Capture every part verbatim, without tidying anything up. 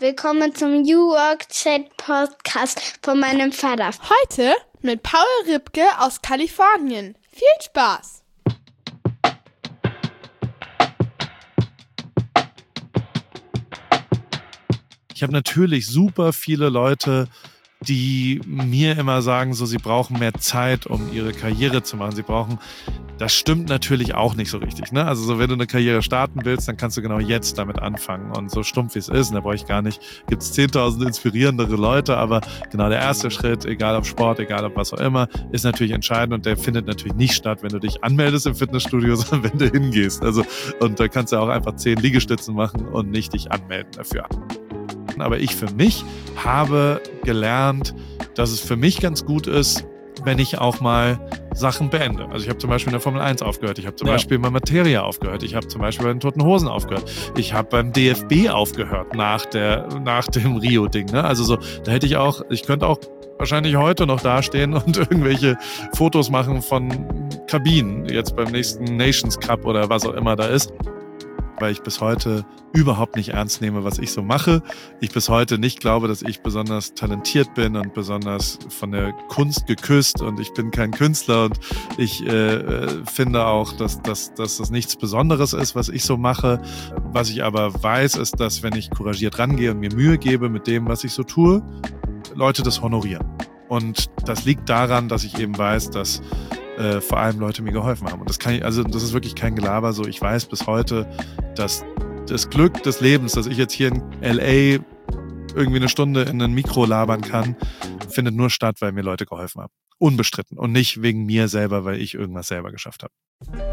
Willkommen zum New Work Chat Podcast von meinem Vater. Heute mit Paul Ripke aus Kalifornien. Viel Spaß! Ich habe natürlich super viele Leute, die mir immer sagen, so sie brauchen mehr Zeit, um ihre Karriere zu machen. Sie brauchen, das stimmt natürlich auch nicht so richtig, ne? Also so, wenn du eine Karriere starten willst, dann kannst du genau jetzt damit anfangen. Und so stumpf wie es ist, und da brauche ich gar nicht, gibt es zehntausend inspirierendere Leute, aber genau der erste Schritt, egal ob Sport, egal ob was auch immer, ist natürlich entscheidend und der findet natürlich nicht statt, wenn du dich anmeldest im Fitnessstudio, sondern wenn du hingehst. Also, und da kannst du auch einfach zehn Liegestützen machen und nicht dich anmelden dafür. Aber ich für mich habe gelernt, dass es für mich ganz gut ist, wenn ich auch mal Sachen beende. Also ich habe zum Beispiel in der Formel eins aufgehört, ich habe zum ja. Beispiel bei Materia aufgehört, ich habe zum Beispiel bei den Toten Hosen aufgehört, ich habe beim D F B aufgehört nach der nach dem Rio-Ding. Ne? Also so, da hätte ich auch, ich könnte auch wahrscheinlich heute noch dastehen und irgendwelche Fotos machen von Kabinen, jetzt beim nächsten Nations Cup oder was auch immer da ist. Weil ich bis heute überhaupt nicht ernst nehme, was ich so mache. Ich bis heute nicht glaube, dass ich besonders talentiert bin und besonders von der Kunst geküsst und ich bin kein Künstler und ich äh, finde auch, dass, dass, dass das nichts Besonderes ist, was ich so mache. Was ich aber weiß, ist, dass wenn ich couragiert rangehe und mir Mühe gebe mit dem, was ich so tue, Leute das honorieren. Und das liegt daran, dass ich eben weiß, dass Äh, vor allem Leute mir geholfen haben. Und das kann ich, also das ist wirklich kein Gelaber. So, ich weiß bis heute, dass das Glück des Lebens, dass ich jetzt hier in L A irgendwie eine Stunde in ein Mikro labern kann, findet nur statt, weil mir Leute geholfen haben. Unbestritten. Und nicht wegen mir selber, weil ich irgendwas selber geschafft habe.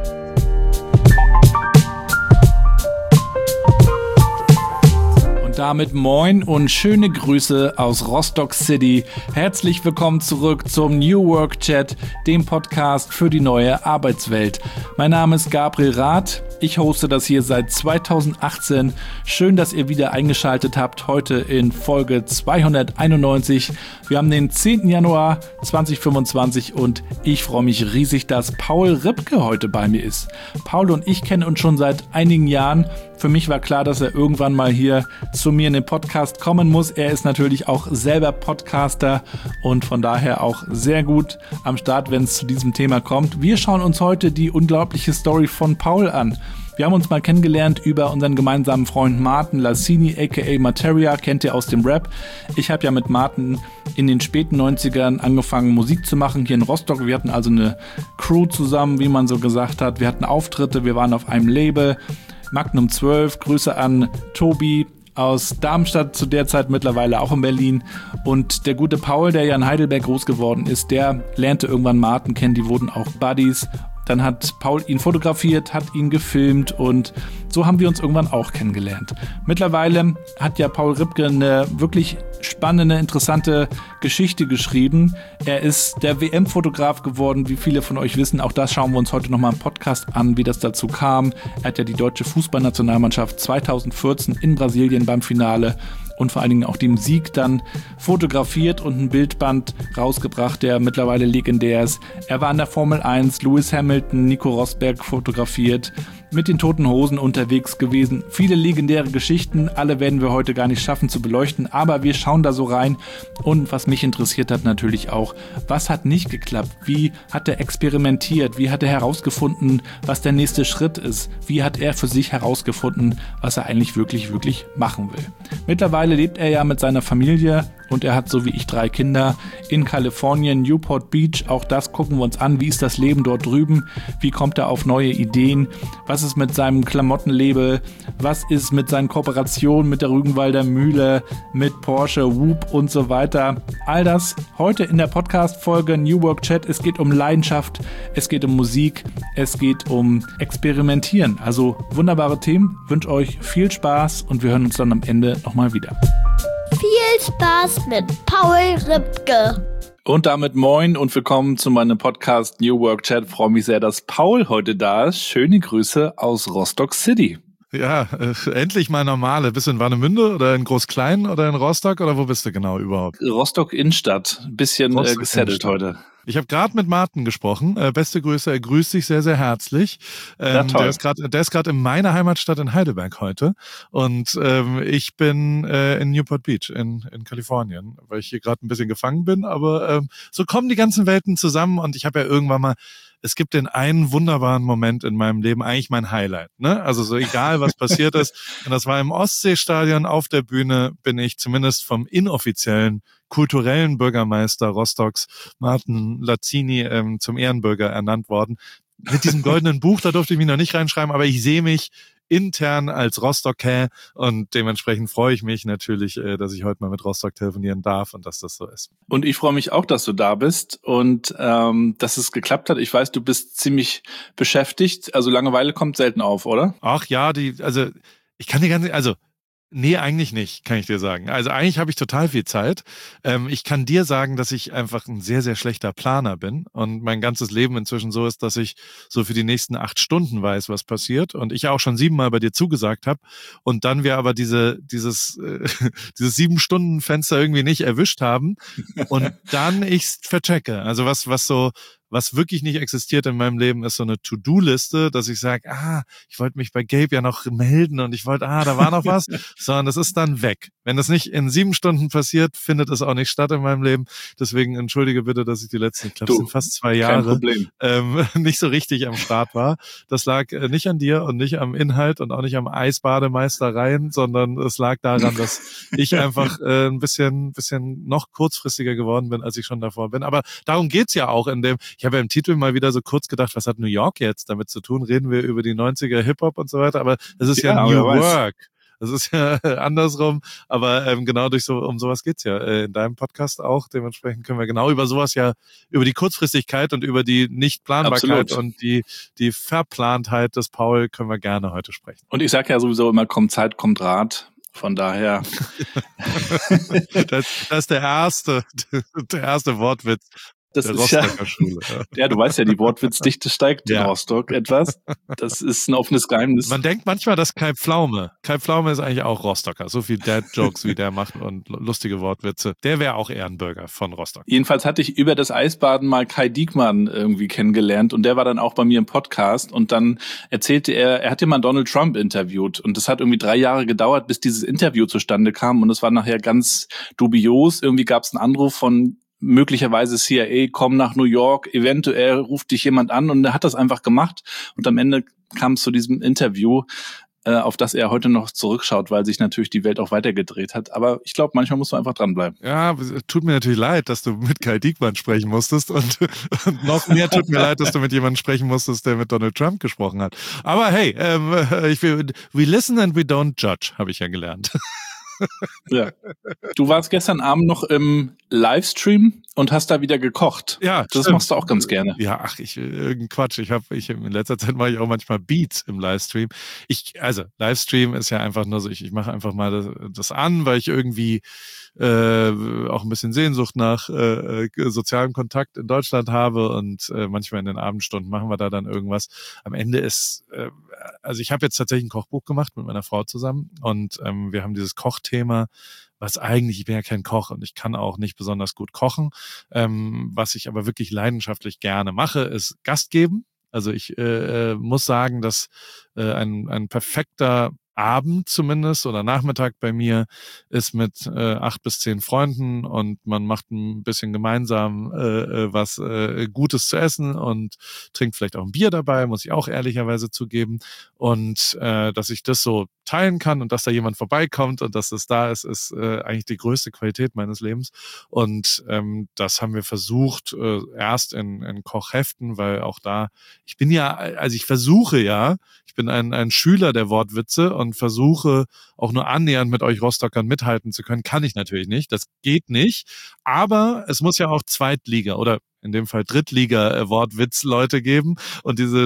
Damit moin und schöne Grüße aus Rostock City. Herzlich willkommen zurück zum New Work Chat, dem Podcast für die neue Arbeitswelt. Mein Name ist Gabriel Rath. Ich hoste das hier seit zweitausendachtzehn. Schön, dass ihr wieder eingeschaltet habt. Heute in Folge zweihunderteinundneunzig. Wir haben den zehnten Januar zweitausendfünfundzwanzig und ich freue mich riesig, dass Paul Ripke heute bei mir ist. Paul und ich kennen uns schon seit einigen Jahren. Für mich war klar, dass er irgendwann mal hier zu mir in den Podcast kommen muss. Er ist natürlich auch selber Podcaster und von daher auch sehr gut am Start, wenn es zu diesem Thema kommt. Wir schauen uns heute die unglaubliche Story von Paul an. Wir haben uns mal kennengelernt über unseren gemeinsamen Freund Martin Lassini, aka Materia, kennt ihr aus dem Rap. Ich habe ja mit Martin in den späten neunzigern angefangen, Musik zu machen hier in Rostock. Wir hatten also eine Crew zusammen, wie man so gesagt hat. Wir hatten Auftritte, wir waren auf einem Label. Magnum zwölf, Grüße an Tobi aus Darmstadt, zu der Zeit mittlerweile auch in Berlin. Und der gute Paul, der ja in Heidelberg groß geworden ist, der lernte irgendwann Martin kennen, die wurden auch Buddies. Dann hat Paul ihn fotografiert, hat ihn gefilmt und so haben wir uns irgendwann auch kennengelernt. Mittlerweile hat ja Paul Ripke eine wirklich spannende, interessante Geschichte geschrieben. Er ist der W M-Fotograf geworden, wie viele von euch wissen. Auch das schauen wir uns heute nochmal im Podcast an, wie das dazu kam. Er hat ja die deutsche Fußballnationalmannschaft zweitausendvierzehn in Brasilien beim Finale und vor allen Dingen auch dem Sieg dann fotografiert und ein Bildband rausgebracht, der mittlerweile legendär ist. Er war in der Formel eins, Lewis Hamilton, Nico Rosberg fotografiert, mit den Toten Hosen unterwegs gewesen. Viele legendäre Geschichten, alle werden wir heute gar nicht schaffen zu beleuchten, aber wir schauen da so rein. Und was mich interessiert hat natürlich auch, was hat nicht geklappt? Wie hat er experimentiert? Wie hat er herausgefunden, was der nächste Schritt ist? Wie hat er für sich herausgefunden, was er eigentlich wirklich, wirklich machen will? Mittlerweile lebt er ja mit seiner Familie und er hat so wie ich drei Kinder in Kalifornien, Newport Beach. Auch das gucken wir uns an. Wie ist das Leben dort drüben? Wie kommt er auf neue Ideen? Was ist mit seinem Klamottenlabel? Was ist mit seinen Kooperationen mit der Rügenwalder Mühle, mit Porsche, Whoop und so weiter? All das heute in der Podcast-Folge New Work Chat. Es geht um Leidenschaft, es geht um Musik, es geht um Experimentieren. Also wunderbare Themen. Ich wünsche euch viel Spaß und wir hören uns dann am Ende nochmal wieder. Viel Spaß mit Paul Ripke. Und damit moin und willkommen zu meinem Podcast New Work Chat. Ich freue mich sehr, dass Paul heute da ist. Schöne Grüße aus Rostock City. Ja, äh, endlich mal normale. Bist du in Warnemünde oder in Großklein oder in Rostock oder wo bist du genau überhaupt? Rostock Innenstadt. Ein bisschen äh, gesettelt heute. Ich habe gerade mit Martin gesprochen. Äh, beste Grüße, er grüßt dich sehr, sehr herzlich. Ähm, Ja, toll. Der ist gerade der ist gerade in meiner Heimatstadt in Heidelberg heute. Und ähm, ich bin äh, in Newport Beach in, in Kalifornien, weil ich hier gerade ein bisschen gefangen bin. Aber ähm, so kommen die ganzen Welten zusammen. Und ich habe ja irgendwann mal, es gibt den einen wunderbaren Moment in meinem Leben, eigentlich mein Highlight. Ne? Also so egal, was passiert ist. Und das war im Ostseestadion auf der Bühne, bin ich zumindest vom inoffiziellen kulturellen Bürgermeister Rostocks, Martin Lazzini, ähm, zum Ehrenbürger ernannt worden. Mit diesem goldenen Buch, da durfte ich mich noch nicht reinschreiben, aber ich sehe mich intern als Rostocker und dementsprechend freue ich mich natürlich, äh, dass ich heute mal mit Rostock telefonieren darf und dass das so ist. Und ich freue mich auch, dass du da bist und ähm, dass es geklappt hat. Ich weiß, du bist ziemlich beschäftigt, also Langeweile kommt selten auf, oder? Ach ja, die, also ich kann dir ganz, also nee, eigentlich nicht, kann ich dir sagen. Also eigentlich habe ich total viel Zeit. Ähm, ich kann dir sagen, dass ich einfach ein sehr, sehr schlechter Planer bin und mein ganzes Leben inzwischen so ist, dass ich so für die nächsten acht Stunden weiß, was passiert und ich auch schon siebenmal bei dir zugesagt habe und dann wir aber diese dieses äh, dieses sieben-Stunden-Fenster irgendwie nicht erwischt haben und dann ich's verchecke. Also was was so was wirklich nicht existiert in meinem Leben, ist so eine To-Do-Liste, dass ich sage, ah, ich wollte mich bei Gabe ja noch melden und ich wollte, ah, da war noch was, sondern das ist dann weg. Wenn das nicht in sieben Stunden passiert, findet es auch nicht statt in meinem Leben. Deswegen entschuldige bitte, dass ich die letzten, ich glaube, es sind fast zwei Jahre ähm, nicht so richtig am Start war. Das lag äh, nicht an dir und nicht am Inhalt und auch nicht am Eisbademeistereien, sondern es lag daran, dass ich einfach äh, ein bisschen, bisschen noch kurzfristiger geworden bin, als ich schon davor bin. Aber darum geht's ja auch in dem, ich habe ja im Titel mal wieder so kurz gedacht, was hat New York jetzt damit zu tun? Reden wir über die neunziger Hip-Hop und so weiter, aber das ist ja, ja New Work. Das ist ja andersrum, aber ähm, genau durch so um sowas geht's ja äh, in deinem Podcast auch. Dementsprechend können wir genau über sowas ja, über die Kurzfristigkeit und über die Nichtplanbarkeit und die die Verplantheit des Paul können wir gerne heute sprechen. Und ich sage ja sowieso immer, kommt Zeit, kommt Rat. Von daher. das, das ist der erste, der erste Wortwitz. Das der ist ja, Schule. Ja, du weißt ja, die Wortwitzdichte steigt ja in Rostock etwas. Das ist ein offenes Geheimnis. Man denkt manchmal, dass Kai Pflaume, Kai Pflaume ist eigentlich auch Rostocker. So viel Dad-Jokes, wie der macht und lustige Wortwitze. Der wäre auch Ehrenbürger von Rostock. Jedenfalls hatte ich über das Eisbaden mal Kai Diekmann irgendwie kennengelernt und der war dann auch bei mir im Podcast und dann erzählte er, er hat ja mal Donald Trump interviewt und das hat irgendwie drei Jahre gedauert, bis dieses Interview zustande kam und es war nachher ganz dubios. Irgendwie gab es einen Anruf von möglicherweise C I A, komm nach New York, eventuell ruft dich jemand an und er hat das einfach gemacht und am Ende kam es zu diesem Interview, äh, auf das er heute noch zurückschaut, weil sich natürlich die Welt auch weitergedreht hat. Aber ich glaube, manchmal muss man einfach dranbleiben. Ja, tut mir natürlich leid, dass du mit Kai Diekmann sprechen musstest und, und noch mehr tut mir leid, dass du mit jemandem sprechen musstest, der mit Donald Trump gesprochen hat. Aber hey, ähm, ich will, we listen and we don't judge, habe ich ja gelernt. Ja. Du warst gestern Abend noch im Livestream und hast da wieder gekocht. Ja, das stimmt. Machst du auch ganz gerne. Ja, ach, ich irgendein Quatsch. Ich habe, ich in letzter Zeit mache ich auch manchmal Beats im Livestream. Ich, also Livestream ist ja einfach nur so, ich, ich mache einfach mal das, das an, weil ich irgendwie äh, auch ein bisschen Sehnsucht nach äh, sozialem Kontakt in Deutschland habe und äh, manchmal in den Abendstunden machen wir da dann irgendwas. Am Ende ist, äh, also ich habe jetzt tatsächlich ein Kochbuch gemacht mit meiner Frau zusammen und ähm, wir haben dieses Kochthema, was eigentlich, ich bin ja kein Koch und ich kann auch nicht besonders gut kochen. Ähm, was ich aber wirklich leidenschaftlich gerne mache, ist Gast geben. Also ich äh, muss sagen, dass äh, ein, ein perfekter Abend zumindest oder Nachmittag bei mir ist mit äh, acht bis zehn Freunden und man macht ein bisschen gemeinsam äh, was äh, Gutes zu essen und trinkt vielleicht auch ein Bier dabei, muss ich auch ehrlicherweise zugeben. Und äh, dass ich das so teilen kann und dass da jemand vorbeikommt und dass das da ist, ist äh, eigentlich die größte Qualität meines Lebens. Und ähm, das haben wir versucht, äh, erst in, in Kochheften, weil auch da, ich bin ja, also ich versuche ja, ich bin ein, ein Schüler der Wortwitze und versuche auch nur annähernd mit euch Rostockern mithalten zu können. Kann ich natürlich nicht, das geht nicht. Aber es muss ja auch Zweitliga oder in dem Fall Drittliga-Wortwitz-Leute geben. Und diese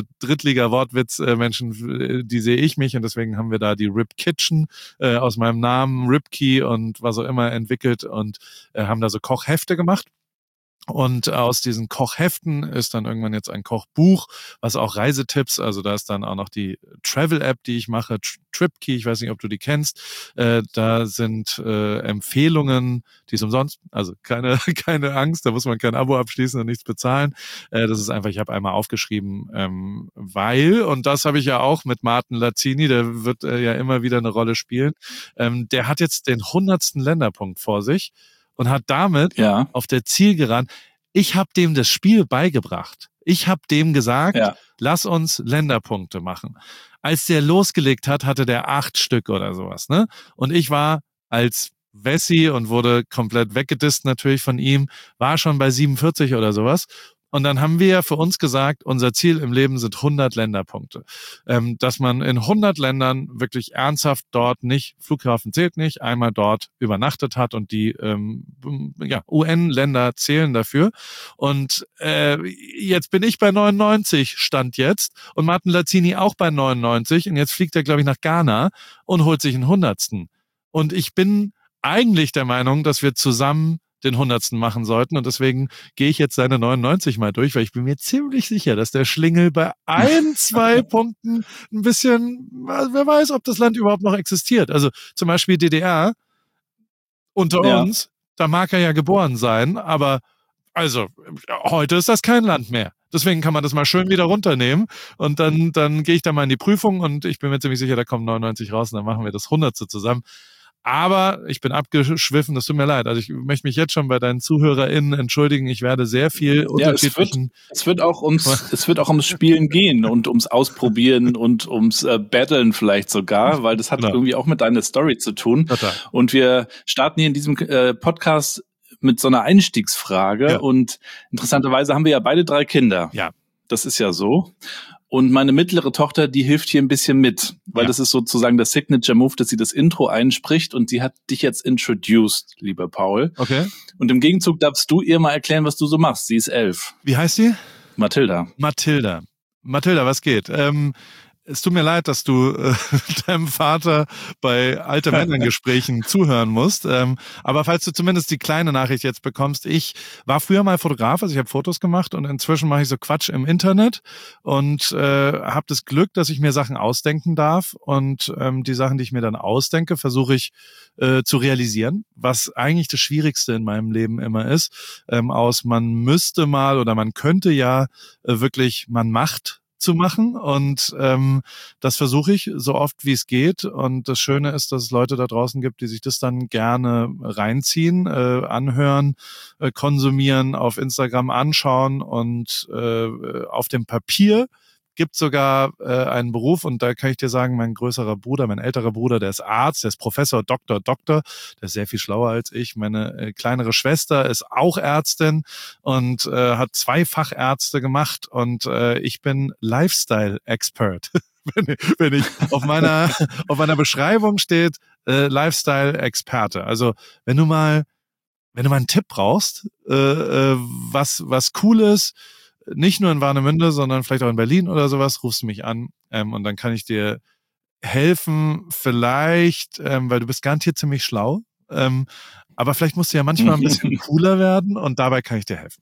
Drittliga-Wortwitz-Menschen, die sehe ich mich. Und deswegen haben wir da die Rip Kitchen äh, aus meinem Namen, Ripkey und was auch immer entwickelt und äh, haben da so Kochhefte gemacht. Und aus diesen Kochheften ist dann irgendwann jetzt ein Kochbuch, was auch Reisetipps, also da ist dann auch noch die Travel-App, die ich mache, TripKey, ich weiß nicht, ob du die kennst. Äh, da sind äh, Empfehlungen, die ist umsonst, also keine keine Angst, da muss man kein Abo abschließen und nichts bezahlen. Äh, das ist einfach, ich habe einmal aufgeschrieben, ähm, weil, und das habe ich ja auch mit Martin Lazzini, der wird äh, ja immer wieder eine Rolle spielen, ähm, der hat jetzt den hundertsten Länderpunkt vor sich. Und hat damit ja. auf der Zielgeraden, ich habe dem das Spiel beigebracht. Ich habe dem gesagt, ja. lass uns Länderpunkte machen. Als der losgelegt hat, hatte der acht Stück oder sowas, ne? Und ich war als Wessi und wurde komplett weggedisst natürlich von ihm, war schon bei siebenundvierzig oder sowas. Und dann haben wir ja für uns gesagt, unser Ziel im Leben sind hundert Länderpunkte. Ähm, dass man in hundert Ländern wirklich ernsthaft dort nicht, Flughafen zählt nicht, einmal dort übernachtet hat und die ähm, ja, U N-Länder zählen dafür. Und äh, jetzt bin ich bei neunundneunzig, Stand jetzt, und Martin Lazzini auch bei neunundneunzig. Und jetzt fliegt er, glaube ich, nach Ghana und holt sich einen hundertsten. Und ich bin eigentlich der Meinung, dass wir zusammen den hundertsten machen sollten. Und deswegen gehe ich jetzt seine neunundneunzig mal durch, weil ich bin mir ziemlich sicher, dass der Schlingel bei ein, zwei Punkten ein bisschen, wer weiß, ob das Land überhaupt noch existiert. Also zum Beispiel D D R unter ja. uns, da mag er ja geboren sein, aber also heute ist das kein Land mehr. Deswegen kann man das mal schön wieder runternehmen und dann, dann gehe ich da mal in die Prüfung und ich bin mir ziemlich sicher, da kommen neunundneunzig raus und dann machen wir das hundertste zusammen. Aber ich bin abgeschwiffen, das tut mir leid. Also ich möchte mich jetzt schon bei deinen ZuhörerInnen entschuldigen. Ich werde sehr viel ja, unterschiedlichen... Es wird, es wird auch ums, es wird auch ums Spielen gehen und ums Ausprobieren und ums äh, Battlen vielleicht sogar, weil das hat genau. irgendwie auch mit deiner Story zu tun. Total. Und wir starten hier in diesem äh, Podcast mit so einer Einstiegsfrage ja. und interessanterweise haben wir ja beide drei Kinder. Ja. Das ist ja so. Und meine mittlere Tochter, die hilft hier ein bisschen mit, weil ja. das ist sozusagen der Signature-Move, dass sie das Intro einspricht und sie hat dich jetzt introduced, lieber Paul. Okay. Und im Gegenzug darfst du ihr mal erklären, was du so machst. Sie ist elf. Wie heißt sie? Mathilda. Mathilda. Mathilda, was geht? Ähm, es tut mir leid, dass du äh, deinem Vater bei alte Männern-Gesprächen zuhören musst. Ähm, aber falls du zumindest die kleine Nachricht jetzt bekommst, ich war früher mal Fotograf, also ich habe Fotos gemacht und inzwischen mache ich so Quatsch im Internet und äh, habe das Glück, dass ich mir Sachen ausdenken darf und ähm, die Sachen, die ich mir dann ausdenke, versuche ich äh, zu realisieren, was eigentlich das Schwierigste in meinem Leben immer ist, ähm, aus man müsste mal oder man könnte ja äh, wirklich, man macht zu machen und ähm, das versuche ich so oft wie es geht und das Schöne ist, dass es Leute da draußen gibt, die sich das dann gerne reinziehen, äh, anhören, äh, konsumieren, auf Instagram anschauen und äh, auf dem Papier gibt sogar äh, einen Beruf und da kann ich dir sagen, mein größerer Bruder, mein älterer Bruder, der ist Arzt, der ist Professor, Doktor, Doktor, der ist sehr viel schlauer als ich. Meine äh, kleinere Schwester ist auch Ärztin und äh, hat zwei Fachärzte gemacht und äh, ich bin Lifestyle-Expert. wenn, wenn ich auf meiner auf meiner Beschreibung steht äh, Lifestyle-Experte. Also wenn du mal wenn du mal einen Tipp brauchst, äh, äh, was was cool ist, nicht nur in Warnemünde, sondern vielleicht auch in Berlin oder sowas, rufst du mich an ähm, und dann kann ich dir helfen, vielleicht, ähm, weil du bist garantiert ziemlich schlau, ähm, aber vielleicht musst du ja manchmal ein bisschen cooler werden und dabei kann ich dir helfen.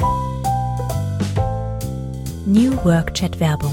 New Work Chat Werbung.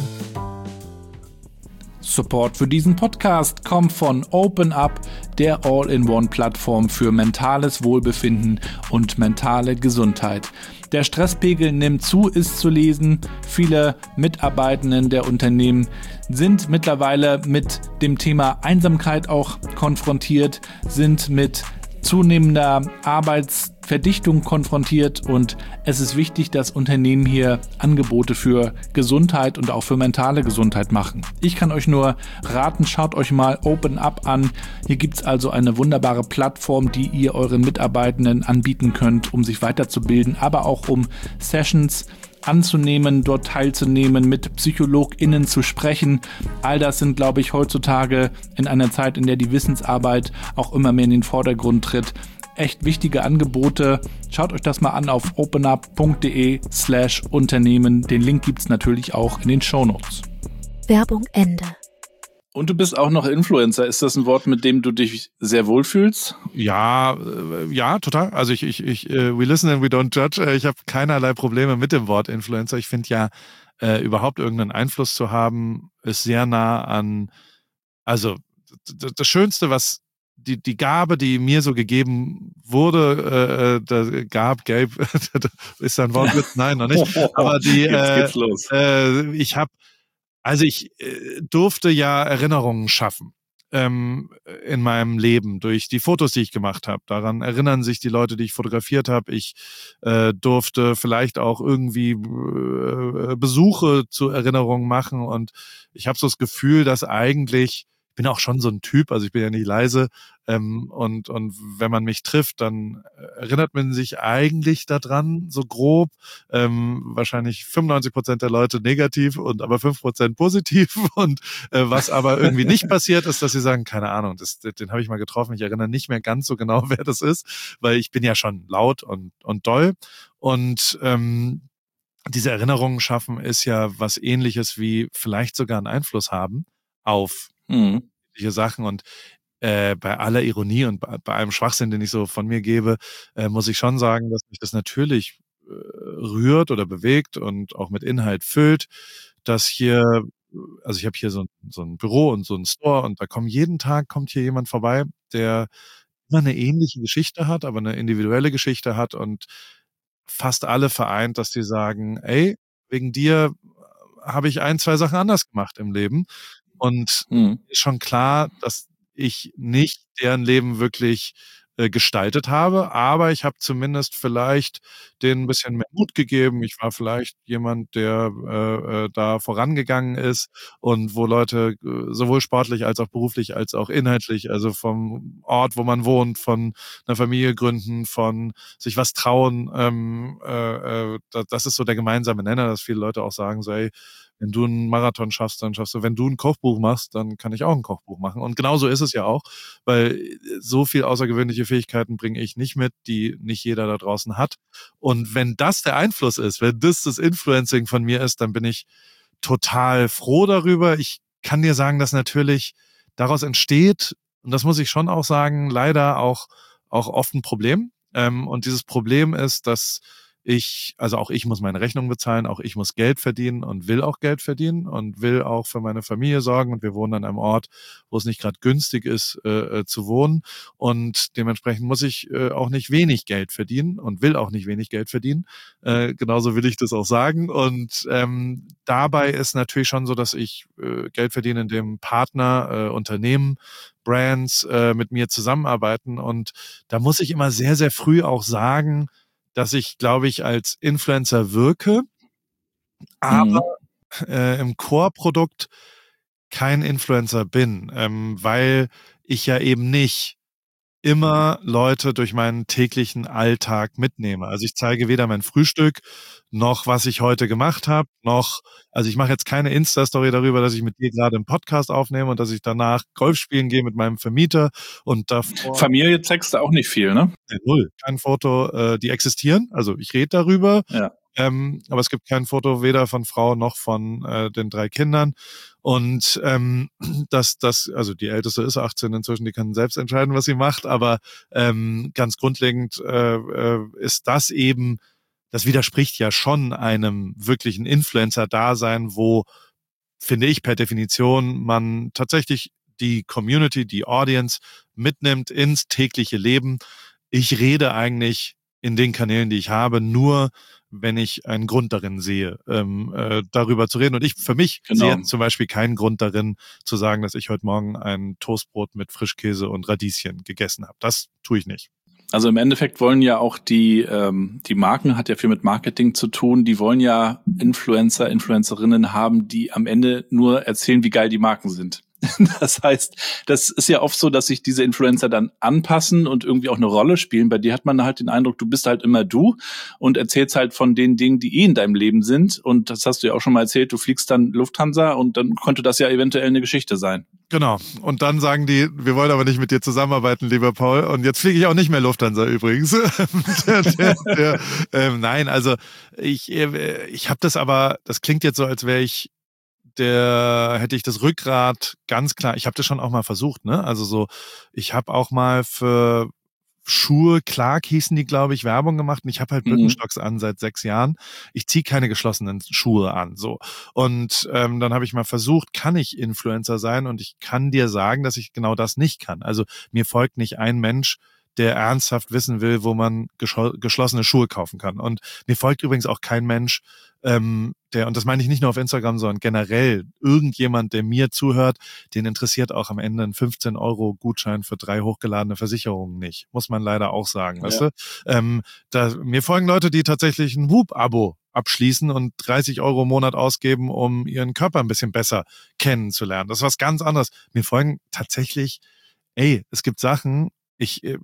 Support für diesen Podcast kommt von OpenUp, der All-in-One-Plattform für mentales Wohlbefinden und mentale Gesundheit. Der Stresspegel nimmt zu, ist zu lesen. Viele Mitarbeitenden der Unternehmen sind mittlerweile mit dem Thema Einsamkeit auch konfrontiert, sind mit zunehmender Arbeitsverdichtung konfrontiert und es ist wichtig, dass Unternehmen hier Angebote für Gesundheit und auch für mentale Gesundheit machen. Ich kann euch nur raten, schaut euch mal OpenUp an. Hier gibt es also eine wunderbare Plattform, die ihr euren Mitarbeitenden anbieten könnt, um sich weiterzubilden, aber auch um Sessions anzunehmen, dort teilzunehmen, mit PsychologInnen zu sprechen. All das sind, glaube ich, heutzutage in einer Zeit, in der die Wissensarbeit auch immer mehr in den Vordergrund tritt, echt wichtige Angebote. Schaut euch das mal an auf openup.de slash Unternehmen. Den Link gibt es natürlich auch in den Shownotes. Werbung Ende. Und du bist auch noch Influencer. Ist das ein Wort, mit dem du dich sehr wohlfühlst? Ja, äh, ja, total. Also ich, ich, ich, äh, we listen and we don't judge. Äh, ich habe keinerlei Probleme mit dem Wort Influencer. Ich finde ja, äh, überhaupt irgendeinen Einfluss zu haben, ist sehr nah an, also d- das Schönste, was die, die Gabe, die mir so gegeben wurde, äh, da gab, gab, ist da ein Wortwitz? Nein, noch nicht. Aber die, Jetzt äh, geht's los. äh, ich habe Also ich äh, durfte ja Erinnerungen schaffen ähm, in meinem Leben durch die Fotos, die ich gemacht habe. Daran erinnern sich die Leute, die ich fotografiert habe. Ich äh, durfte vielleicht auch irgendwie äh, Besuche zu Erinnerungen machen. Und ich habe so das Gefühl, dass eigentlich, ich bin auch schon so ein Typ, also ich bin ja nicht leise, ähm, und, und wenn man mich trifft, dann erinnert man sich eigentlich daran, so grob. Ähm, wahrscheinlich fünfundneunzig Prozent der Leute negativ und aber fünf Prozent positiv. Und äh, was aber irgendwie nicht passiert, ist, dass sie sagen, keine Ahnung, das, den habe ich mal getroffen, ich erinnere nicht mehr ganz so genau, wer das ist, weil ich bin ja schon laut und, und doll. Und ähm, diese Erinnerungen schaffen ist ja was Ähnliches wie vielleicht sogar einen Einfluss haben auf Mhm. diese Sachen. Und äh, bei aller Ironie und bei, bei allem Schwachsinn, den ich so von mir gebe, äh, muss ich schon sagen, dass mich das natürlich äh, rührt oder bewegt und auch mit Inhalt füllt, dass hier, also ich habe hier so, so ein Büro und so ein Store und da kommen jeden Tag kommt hier jemand vorbei, der immer eine ähnliche Geschichte hat, aber eine individuelle Geschichte hat und fast alle vereint, dass die sagen, ey, wegen dir habe ich ein, zwei Sachen anders gemacht im Leben. Und Mhm. ist schon klar, dass ich nicht deren Leben wirklich äh, gestaltet habe, aber ich habe zumindest vielleicht denen ein bisschen mehr Mut gegeben. Ich war vielleicht jemand, der äh, äh, da vorangegangen ist und wo Leute äh, sowohl sportlich als auch beruflich als auch inhaltlich, also vom Ort, wo man wohnt, von einer Familie gründen, von sich was trauen, ähm, äh, äh, das, das ist so der gemeinsame Nenner, dass viele Leute auch sagen, so, ey, wenn du einen Marathon schaffst, dann schaffst du. Wenn du ein Kochbuch machst, dann kann ich auch ein Kochbuch machen. Und genauso ist es ja auch, weil so viel außergewöhnliche Fähigkeiten bringe ich nicht mit, die nicht jeder da draußen hat. Und wenn das der Einfluss ist, wenn das das Influencing von mir ist, dann bin ich total froh darüber. Ich kann dir sagen, dass natürlich daraus entsteht, und das muss ich schon auch sagen, leider auch, auch oft ein Problem. Ähm, und dieses Problem ist, dass ich, also auch ich muss meine Rechnung bezahlen, auch ich muss Geld verdienen und will auch Geld verdienen und will auch für meine Familie sorgen. Und wir wohnen an einem Ort, wo es nicht gerade günstig ist, äh, zu wohnen. Und dementsprechend muss ich äh, auch nicht wenig Geld verdienen und will auch nicht wenig Geld verdienen. Äh, genauso will ich das auch sagen. Und ähm, dabei ist natürlich schon so, dass ich äh, Geld verdiene, indem Partner, äh, Unternehmen, Brands äh, mit mir zusammenarbeiten. Und da muss ich immer sehr, sehr früh auch sagen, dass ich, glaube ich, als Influencer wirke, aber Mhm. äh, im Core-Produkt kein Influencer bin, ähm, weil ich ja eben nicht immer Leute durch meinen täglichen Alltag mitnehme. Also ich zeige weder mein Frühstück, noch was ich heute gemacht habe, noch, also ich mache jetzt keine Insta-Story darüber, dass ich mit dir gerade einen Podcast aufnehme und dass ich danach Golf spielen gehe mit meinem Vermieter und davor Familie zeigst du auch nicht viel, ne? äh, null. Kein Foto, äh, die existieren, also ich rede darüber, Ja. ähm, aber es gibt kein Foto weder von Frau noch von äh, den drei Kindern. Und ähm, das, das, also die Älteste ist achtzehn inzwischen, die kann selbst entscheiden, was sie macht, aber ähm, ganz grundlegend äh, äh, ist das eben, das widerspricht ja schon einem wirklichen Influencer-Dasein, wo, finde ich, per Definition man tatsächlich die Community, die Audience mitnimmt ins tägliche Leben. Ich rede eigentlich in den Kanälen, die ich habe, nur wenn ich einen Grund darin sehe, ähm, äh, darüber zu reden. Und ich für mich Genau. sehe zum Beispiel keinen Grund darin, zu sagen, dass ich heute Morgen ein Toastbrot mit Frischkäse und Radieschen gegessen habe. Das tue ich nicht. Also im Endeffekt wollen ja auch die, ähm, die Marken, hat ja viel mit Marketing zu tun, die wollen ja Influencer, Influencerinnen haben, die am Ende nur erzählen, wie geil die Marken sind. Das heißt, das ist ja oft so, dass sich diese Influencer dann anpassen und irgendwie auch eine Rolle spielen. Bei dir hat man halt den Eindruck, du bist halt immer du und erzählst halt von den Dingen, die eh in deinem Leben sind. Und das hast du ja auch schon mal erzählt, du fliegst dann Lufthansa und dann könnte das ja eventuell eine Geschichte sein. Genau. Und dann sagen die, wir wollen aber nicht mit dir zusammenarbeiten, lieber Paul. Und jetzt fliege ich auch nicht mehr Lufthansa übrigens. der, der, der, ähm, nein, also ich, ich habe das aber, das klingt jetzt so, als wäre ich der hätte ich das Rückgrat ganz klar, ich habe das schon auch mal versucht, ne? Also so, ich habe auch mal für Schuhe, Clark hießen die, glaube ich, Werbung gemacht und ich habe halt Mhm. Birkenstocks an seit sechs Jahren. Ich ziehe keine geschlossenen Schuhe an, so. Und ähm, dann habe ich mal versucht, kann ich Influencer sein? Und ich kann dir sagen, dass ich genau das nicht kann. Also mir folgt nicht ein Mensch, der ernsthaft wissen will, wo man gescho- geschlossene Schuhe kaufen kann. Und mir folgt übrigens auch kein Mensch, ähm, der, und das meine ich nicht nur auf Instagram, sondern generell irgendjemand, der mir zuhört, den interessiert auch am Ende ein fünfzehn Euro Gutschein für drei hochgeladene Versicherungen nicht. Muss man leider auch sagen, weißt Ja. du? Ähm, da, mir folgen Leute, die tatsächlich ein Whoop-Abo abschließen und dreißig Euro im Monat ausgeben, um ihren Körper ein bisschen besser kennenzulernen. Das ist was ganz anderes. Mir folgen tatsächlich, ey, es gibt Sachen, ich, äh,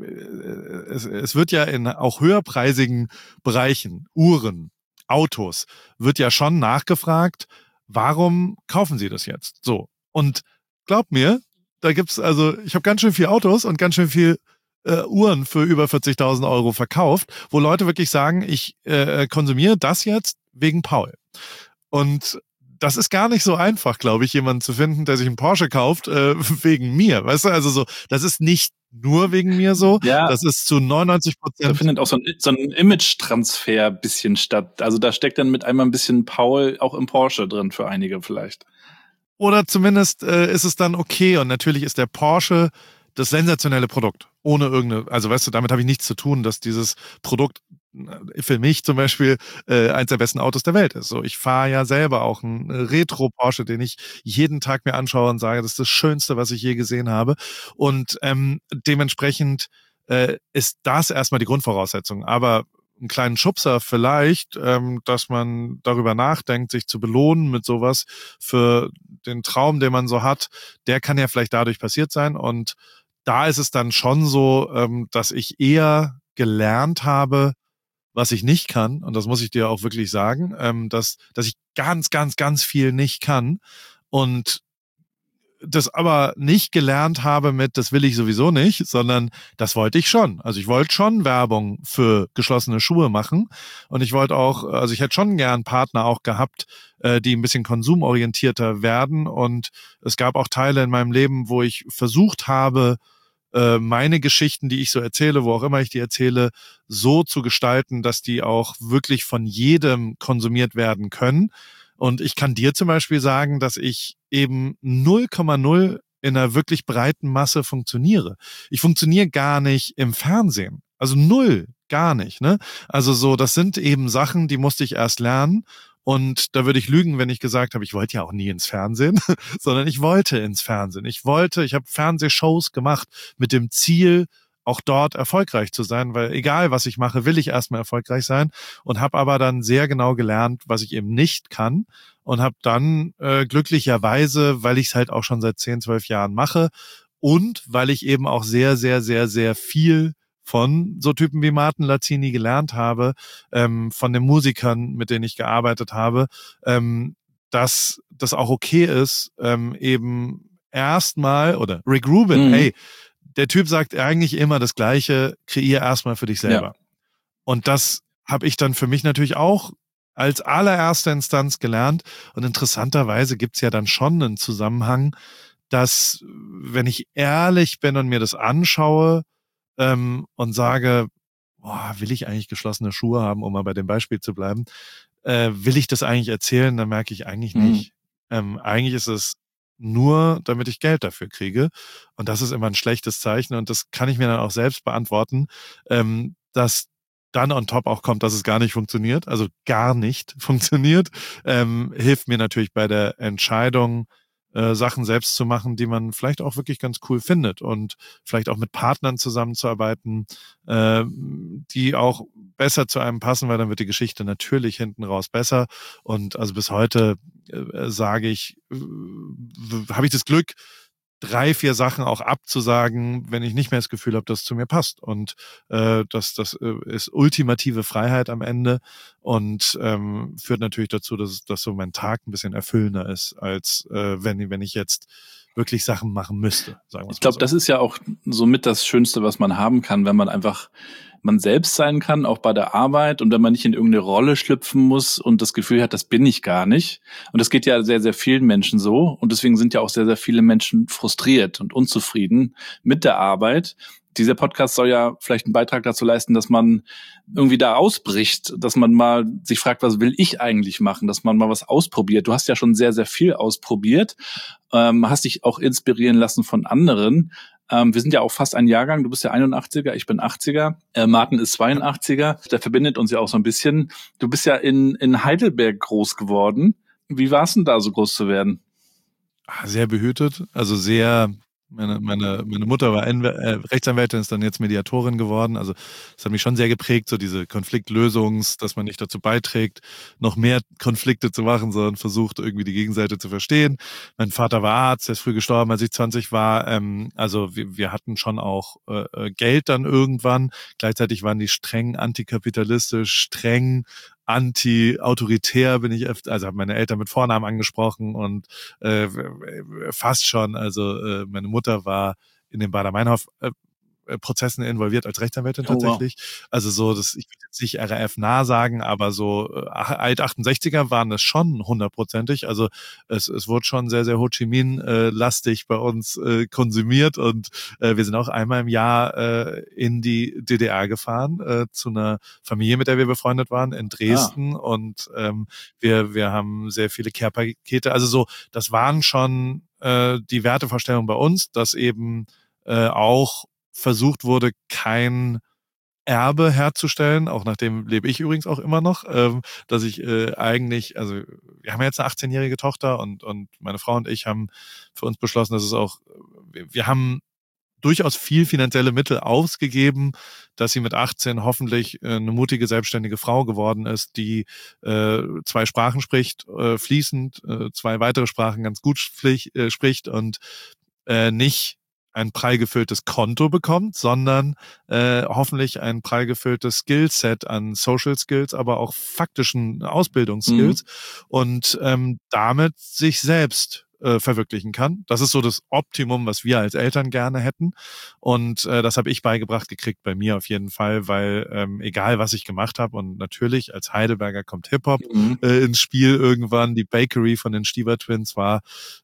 es, es wird ja in auch höherpreisigen Bereichen, Uhren, Autos, wird ja schon nachgefragt, warum kaufen Sie das jetzt? So. Und glaub mir, da gibt's also, ich habe ganz schön viel Autos und ganz schön viel äh, Uhren für über vierzigtausend Euro verkauft, wo Leute wirklich sagen, ich äh, konsumiere das jetzt wegen Paul. Und das ist gar nicht so einfach, glaube ich, jemanden zu finden, der sich einen Porsche kauft, äh, wegen mir. Weißt du, also so, das ist nicht nur wegen mir so, Ja. das ist zu neunundneunzig Da Prozent. findet auch so ein, so ein Image-Transfer bisschen statt. Also da steckt dann mit einmal ein bisschen Paul auch im Porsche drin für einige vielleicht. Oder zumindest äh, ist es dann okay. Und natürlich ist der Porsche das sensationelle Produkt. Ohne irgendeine, also weißt du, damit habe ich nichts zu tun, dass dieses Produkt äh, für mich zum Beispiel äh, eins der besten Autos der Welt ist. So, ich fahre ja selber auch einen Retro-Porsche, den ich jeden Tag mir anschaue und sage, das ist das Schönste, was ich je gesehen habe. Und ähm, dementsprechend äh, ist das erstmal die Grundvoraussetzung. Aber einen kleinen Schubser vielleicht, ähm, dass man darüber nachdenkt, sich zu belohnen mit sowas für den Traum, den man so hat, der kann ja vielleicht dadurch passiert sein. Und da ist es dann schon so, ähm, dass ich eher gelernt habe, was ich nicht kann. Und das muss ich dir auch wirklich sagen, ähm, dass, dass ich ganz, ganz, ganz viel nicht kann. Und das aber nicht gelernt habe mit, das will ich sowieso nicht, sondern das wollte ich schon. Also ich wollte schon Werbung für geschlossene Schuhe machen und ich wollte auch, also ich hätte schon gern Partner auch gehabt, äh, die ein bisschen konsumorientierter werden und es gab auch Teile in meinem Leben, wo ich versucht habe, äh, meine Geschichten, die ich so erzähle, wo auch immer ich die erzähle, so zu gestalten, dass die auch wirklich von jedem konsumiert werden können. Und ich kann dir zum Beispiel sagen, dass ich eben null Komma null in einer wirklich breiten Masse funktioniere. Ich funktioniere gar nicht im Fernsehen. Also null, gar nicht. Ne? Also so, das sind eben Sachen, die musste ich erst lernen. Und da würde ich lügen, wenn ich gesagt habe, ich wollte ja auch nie ins Fernsehen, sondern ich wollte ins Fernsehen. Ich wollte, ich habe Fernsehshows gemacht mit dem Ziel, auch dort erfolgreich zu sein, weil egal, was ich mache, will ich erstmal erfolgreich sein und habe aber dann sehr genau gelernt, was ich eben nicht kann und habe dann äh, glücklicherweise, weil ich es halt auch schon seit zehn, zwölf Jahren mache und weil ich eben auch sehr, sehr, sehr, sehr viel von so Typen wie Martin Lazzini gelernt habe, ähm, von den Musikern, mit denen ich gearbeitet habe, ähm, dass das auch okay ist, ähm, eben erstmal, oder Rick Rubin, Mhm. ey, der Typ sagt eigentlich immer das Gleiche, kreier erstmal für dich selber. Ja. Und das habe ich dann für mich natürlich auch als allererste Instanz gelernt. Und interessanterweise gibt's ja dann schon einen Zusammenhang, dass, wenn ich ehrlich bin und mir das anschaue ähm, und sage, boah, will ich eigentlich geschlossene Schuhe haben, um mal bei dem Beispiel zu bleiben, äh, will ich das eigentlich erzählen, dann merke ich eigentlich Mhm. nicht. Ähm, eigentlich ist es nur, damit ich Geld dafür kriege. Und das ist immer ein schlechtes Zeichen. Und das kann ich mir dann auch selbst beantworten, ähm, dass dann on top auch kommt, dass es gar nicht funktioniert, also gar nicht funktioniert, ähm, hilft mir natürlich bei der Entscheidung, äh, Sachen selbst zu machen, die man vielleicht auch wirklich ganz cool findet und vielleicht auch mit Partnern zusammenzuarbeiten, äh, die auch besser zu einem passen, weil dann wird die Geschichte natürlich hinten raus besser. Und also bis heute äh, sage ich, äh, habe ich das Glück, drei, vier Sachen auch abzusagen, wenn ich nicht mehr das Gefühl habe, dass es zu mir passt. Und äh, das, das äh, ist ultimative Freiheit am Ende und ähm, führt natürlich dazu, dass, dass so mein Tag ein bisschen erfüllender ist, als äh, wenn, wenn ich jetzt wirklich Sachen machen müsste. Sagen wir Ich glaube, so. das ist ja auch somit das Schönste, was man haben kann, wenn man einfach man selbst sein kann, auch bei der Arbeit und wenn man nicht in irgendeine Rolle schlüpfen muss und das Gefühl hat, das bin ich gar nicht. Und das geht ja sehr, sehr vielen Menschen so und deswegen sind ja auch sehr, sehr viele Menschen frustriert und unzufrieden mit der Arbeit. Dieser Podcast soll ja vielleicht einen Beitrag dazu leisten, dass man irgendwie da ausbricht, dass man mal sich fragt, was will ich eigentlich machen, dass man mal was ausprobiert. Du hast ja schon sehr, sehr viel ausprobiert, ähm, hast dich auch inspirieren lassen von anderen. Ähm, wir sind ja auch fast ein Jahrgang, du bist ja einundachtziger, ich bin achtziger, äh, Martin ist zweiundachtziger, der verbindet uns ja auch so ein bisschen. Du bist ja in, in Heidelberg groß geworden. Wie war es denn da, so groß zu werden? Sehr behütet, also sehr... Meine, meine, meine Mutter war Enw- äh, Rechtsanwältin, ist dann jetzt Mediatorin geworden. Also das hat mich schon sehr geprägt, so diese Konfliktlösungs, dass man nicht dazu beiträgt, noch mehr Konflikte zu machen, sondern versucht, irgendwie die Gegenseite zu verstehen. Mein Vater war Arzt, der ist früh gestorben, als ich zwanzig war. Ähm, also wir, wir hatten schon auch äh, Geld dann irgendwann. Gleichzeitig waren die streng antikapitalistisch, streng anti-autoritär bin ich öfter, also habe meine Eltern mit Vornamen angesprochen und äh, fast schon, also äh, meine Mutter war in den Baader-Meinhof äh, Prozessen involviert als Rechtsanwältin tatsächlich. Oh, wow. Also so, das, ich würde jetzt nicht R A F nah sagen, aber so äh, Alt-achtundsechziger waren das schon hundertprozentig. Also es, es wurde schon sehr, sehr Ho Chi Minh-lastig äh, bei uns äh, konsumiert und äh, wir sind auch einmal im Jahr äh, in die D D R gefahren, äh, zu einer Familie, mit der wir befreundet waren, in Dresden. Ah. Und ähm, wir, wir haben sehr viele Care-Pakete. Also so, das waren schon äh, die Wertevorstellungen bei uns, dass eben äh, auch versucht wurde, kein Erbe herzustellen, auch nachdem lebe ich übrigens auch immer noch, ähm, dass ich äh, eigentlich, also wir haben jetzt eine achtzehnjährige Tochter und und meine Frau und ich haben für uns beschlossen, dass es auch, wir, wir haben durchaus viel finanzielle Mittel ausgegeben, dass sie mit achtzehn hoffentlich äh, eine mutige, selbstständige Frau geworden ist, die äh, zwei Sprachen spricht, äh, fließend, äh, zwei weitere Sprachen ganz gut sprich, äh, spricht und äh, nicht ein prall gefülltes Konto bekommt, sondern äh, hoffentlich ein prall gefülltes Skillset an Social Skills, aber auch faktischen Ausbildungsskills mhm. und ähm, damit sich selbst äh, verwirklichen kann. Das ist so das Optimum, was wir als Eltern gerne hätten und äh, das habe ich beigebracht gekriegt bei mir auf jeden Fall, weil ähm, egal was ich gemacht habe und natürlich als Heidelberger kommt Hip-Hop mhm. äh, ins Spiel irgendwann. Die Bakery von den Stieber Twins war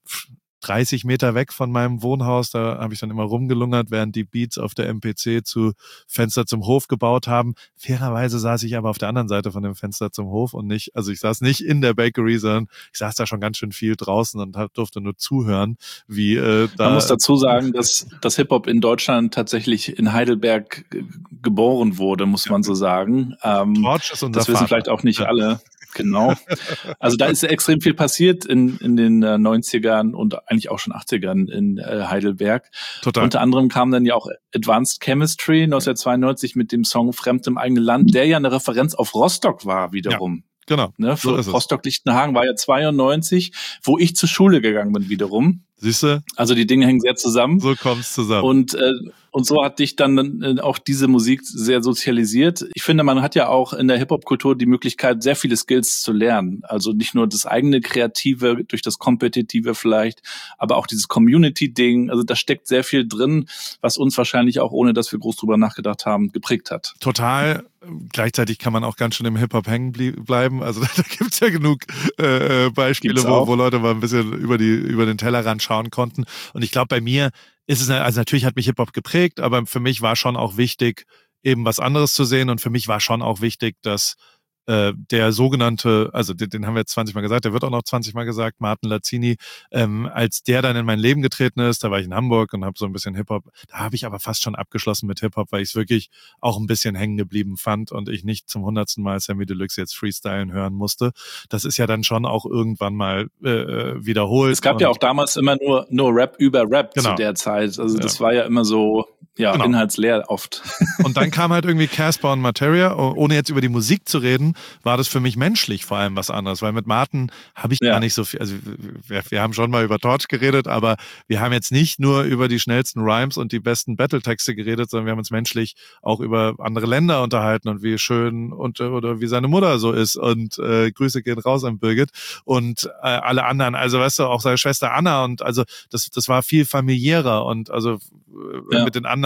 dreißig Meter weg von meinem Wohnhaus, da habe ich dann immer rumgelungert, während die Beats auf der M P C zu Fenster zum Hof gebaut haben. Fairerweise saß ich aber auf der anderen Seite von dem Fenster zum Hof und nicht, also ich saß nicht in der Bakery, sondern ich saß da schon ganz schön viel draußen und hab, durfte nur zuhören, wie äh, da... Man muss dazu sagen, dass das Hip-Hop in Deutschland tatsächlich in Heidelberg geboren wurde, muss ja. man so sagen. Ähm, Torch ist unser das wissen Vater. Vielleicht auch nicht ja. alle. Genau. Also da ist extrem viel passiert in, in den äh, neunzigern und eigentlich auch schon achtzigern in äh, Heidelberg. Total. Unter anderem kam dann ja auch Advanced Chemistry neunzehnhundertzweiundneunzig mit dem Song Fremd im eigenen Land, der ja eine Referenz auf Rostock war wiederum. Ja, genau. Ne, so Rostock-Lichtenhagen war ja zweiundneunzig, wo ich zur Schule gegangen bin wiederum. Siehst du? Also die Dinge hängen sehr zusammen. So kommt's zusammen. Und äh, und so hat dich dann äh, auch diese Musik sehr sozialisiert. Ich finde, man hat ja auch in der Hip-Hop-Kultur die Möglichkeit, sehr viele Skills zu lernen. Also nicht nur das eigene Kreative, durch das Kompetitive vielleicht, aber auch dieses Community-Ding. Also da steckt sehr viel drin, was uns wahrscheinlich auch, ohne dass wir groß drüber nachgedacht haben, geprägt hat. Total. Gleichzeitig kann man auch ganz schön im Hip-Hop hängen bleiben. Also da gibt's ja genug äh, Beispiele, wo, wo Leute mal ein bisschen über die über den Tellerrand schauen konnten. Und ich glaube, bei mir ist es, also natürlich hat mich Hip-Hop geprägt, aber für mich war schon auch wichtig, eben was anderes zu sehen. Und für mich war schon auch wichtig, dass äh, der sogenannte, also den, den haben wir jetzt zwanzig Mal gesagt, der wird auch noch zwanzig Mal gesagt, Martin Lazzini, ähm, als der dann in mein Leben getreten ist, da war ich in Hamburg und habe so ein bisschen Hip-Hop, da habe ich aber fast schon abgeschlossen mit Hip-Hop, weil ich es wirklich auch ein bisschen hängen geblieben fand und ich nicht zum hundertsten Mal Sammy Deluxe jetzt freestylen hören musste. Das ist ja dann schon auch irgendwann mal äh, wiederholt. Es gab ja auch damals immer nur nur Rap über Rap genau. zu der Zeit. Also das ja. war ja immer so ja genau. inhaltsleer oft. Und dann kam halt irgendwie Casper und Materia, ohne jetzt über die Musik zu reden, war das für mich menschlich vor allem was anderes, weil mit Martin habe ich ja. gar nicht so viel, also wir, wir haben schon mal über Torch geredet, aber wir haben jetzt nicht nur über die schnellsten Rhymes und die besten Battle-Texte geredet, sondern wir haben uns menschlich auch über andere Länder unterhalten und wie schön und oder wie seine Mutter so ist und äh, Grüße gehen raus an Birgit und äh, alle anderen, also weißt du, auch seine Schwester Anna und also das das war viel familiärer und also äh, ja. mit den anderen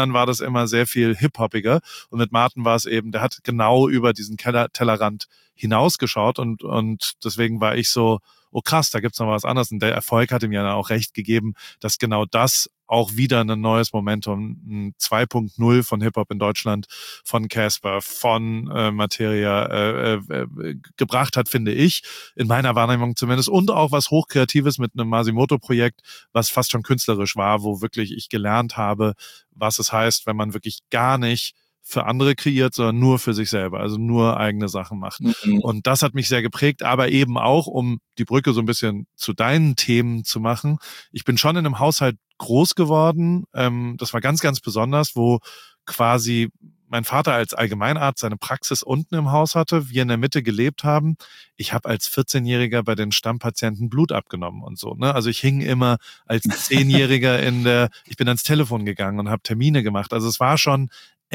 Kindern war das immer sehr viel hip-hoppiger und mit Martin war es eben, der hat genau über diesen Keller, Tellerrand hinausgeschaut und, und deswegen war ich so, oh krass, da gibt's noch was anderes. Und der Erfolg hat ihm ja dann auch recht gegeben, dass genau das auch wieder ein neues Momentum, ein zwei Punkt null von Hip-Hop in Deutschland, von Casper, von äh, Materia äh, äh, gebracht hat, finde ich, in meiner Wahrnehmung zumindest. Und auch was Hochkreatives mit einem Masimoto-Projekt, was fast schon künstlerisch war, wo wirklich ich gelernt habe, was es heißt, wenn man wirklich gar nicht für andere kreiert, sondern nur für sich selber, also nur eigene Sachen macht. Mhm. Und das hat mich sehr geprägt, aber eben auch, um die Brücke so ein bisschen zu deinen Themen zu machen. Ich bin schon in einem Haushalt groß geworden, ähm, das war ganz, ganz besonders, wo quasi mein Vater als Allgemeinarzt seine Praxis unten im Haus hatte, wir in der Mitte gelebt haben. Ich habe als vierzehnjähriger bei den Stammpatienten Blut abgenommen und so. Ne? Also ich hing immer als Zehnjähriger in der, ich bin ans Telefon gegangen und habe Termine gemacht. Also es war schon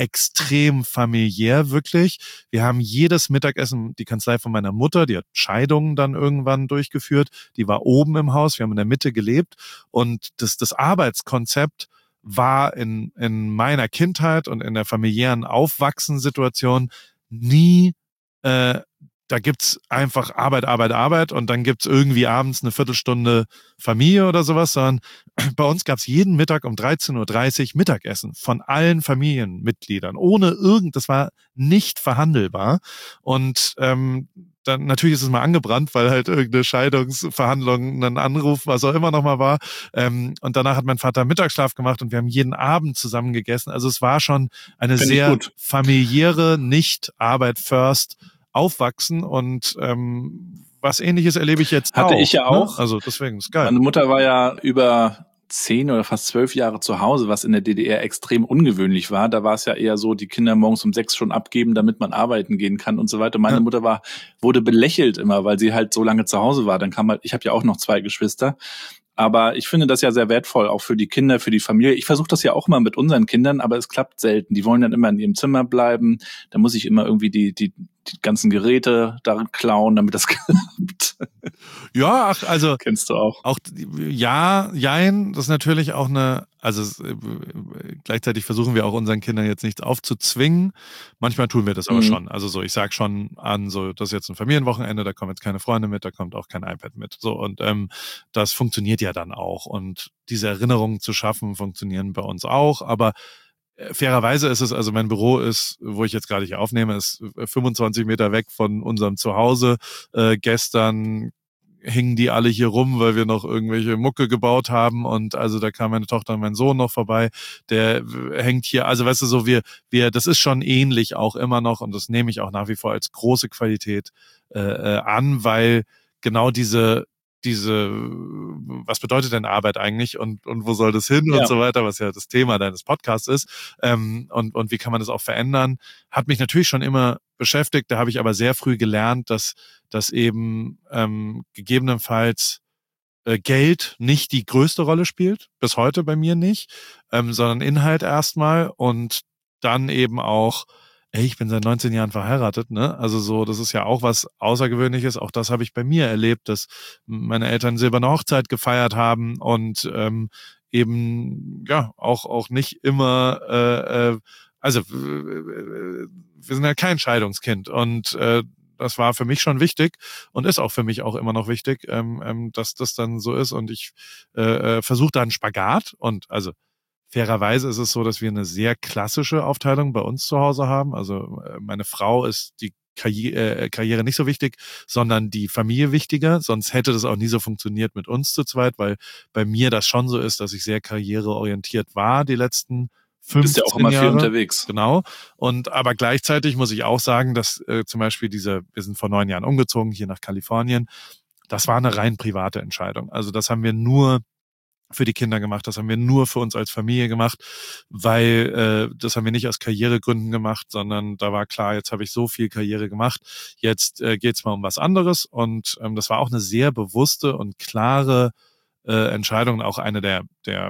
extrem familiär, wirklich. Wir haben jedes Mittagessen, die Kanzlei von meiner Mutter, die hat Scheidungen dann irgendwann durchgeführt, die war oben im Haus, wir haben in der Mitte gelebt und das, das Arbeitskonzept war in, in meiner Kindheit und in der familiären Aufwachsensituation nie, äh, da gibt's einfach Arbeit, Arbeit, Arbeit und dann gibt's irgendwie abends eine Viertelstunde Familie oder sowas, sondern bei uns gab's jeden Mittag um dreizehn Uhr dreißig Mittagessen von allen Familienmitgliedern, ohne irgend, das war nicht verhandelbar und ähm, dann natürlich ist es mal angebrannt, weil halt irgendeine Scheidungsverhandlung, ein Anruf, was auch immer nochmal war. Ähm, und danach hat mein Vater Mittagsschlaf gemacht und wir haben jeden Abend zusammen gegessen. Also es war schon eine Find sehr familiäre, nicht Arbeit first Aufwachsen und ähm, was Ähnliches erlebe ich jetzt Hatte auch. ich ja auch. Ne? Also deswegen ist geil. Meine Mutter war ja über zehn oder fast zwölf Jahre zu Hause, was in der D D R extrem ungewöhnlich war. Da war es ja eher so, die Kinder morgens um sechs schon abgeben, damit man arbeiten gehen kann und so weiter. Meine ja. Mutter war wurde belächelt immer, weil sie halt so lange zu Hause war. Dann kam halt, ich habe ja auch noch zwei Geschwister. Aber ich finde das ja sehr wertvoll, auch für die Kinder, für die Familie. Ich versuche das ja auch mal mit unseren Kindern, aber es klappt selten. Die wollen dann immer in ihrem Zimmer bleiben. Da muss ich immer irgendwie die die, die ganzen Geräte da klauen, damit das klappt. Ja, ach, also kennst du auch. Auch ja, jein, das ist natürlich auch eine, also äh, gleichzeitig versuchen wir auch unseren Kindern jetzt nichts aufzuzwingen. Manchmal tun wir das aber mhm. schon. Also so, ich sag schon an, so, das ist jetzt ein Familienwochenende, da kommen jetzt keine Freunde mit, da kommt auch kein iPad mit. So, und ähm, das funktioniert ja dann auch. Und diese Erinnerungen zu schaffen, funktionieren bei uns auch, aber fairerweise ist es, also mein Büro ist, wo ich jetzt gerade hier aufnehme, ist fünfundzwanzig Meter weg von unserem Zuhause. Äh, gestern hingen die alle hier rum, weil wir noch irgendwelche Mucke gebaut haben und also da kam meine Tochter und mein Sohn noch vorbei, der hängt hier, also weißt du so, wir, wir, das ist schon ähnlich auch immer noch und das nehme ich auch nach wie vor als große Qualität äh, an, weil genau diese diese, was bedeutet denn Arbeit eigentlich und und wo soll das hin ja. und so weiter, was ja das Thema deines Podcasts ist ähm, und und wie kann man das auch verändern, hat mich natürlich schon immer beschäftigt, da habe ich aber sehr früh gelernt, dass dass eben ähm, gegebenenfalls äh, Geld nicht die größte Rolle spielt, bis heute bei mir nicht, ähm, sondern Inhalt erstmal und dann eben auch Ey, ich bin seit neunzehn Jahren verheiratet, ne? Also so, das ist ja auch was Außergewöhnliches. Auch das habe ich bei mir erlebt, dass meine Eltern silberne Hochzeit gefeiert haben und ähm, eben ja auch auch nicht immer. Äh, äh, also wir sind ja kein Scheidungskind und äh, das war für mich schon wichtig und ist auch für mich auch immer noch wichtig, ähm, ähm, dass das dann so ist. Und ich äh, versuche da einen Spagat und also fairerweise ist es so, dass wir eine sehr klassische Aufteilung bei uns zu Hause haben. Also meine Frau ist die Karriere, äh, Karriere nicht so wichtig, sondern die Familie wichtiger. Sonst hätte das auch nie so funktioniert mit uns zu zweit, weil bei mir das schon so ist, dass ich sehr karriereorientiert war die letzten fünfzehn Jahre. Du bist ja auch immer viel unterwegs. Genau. Und aber gleichzeitig muss ich auch sagen, dass äh, zum Beispiel diese, wir sind vor neun Jahren umgezogen hier nach Kalifornien. Das war eine rein private Entscheidung. Also das haben wir nur für die Kinder gemacht. Das haben wir nur für uns als Familie gemacht, weil äh, das haben wir nicht aus Karrieregründen gemacht, sondern da war klar, jetzt habe ich so viel Karriere gemacht, jetzt äh, geht's mal um was anderes und ähm, das war auch eine sehr bewusste und klare äh, Entscheidung, auch eine der der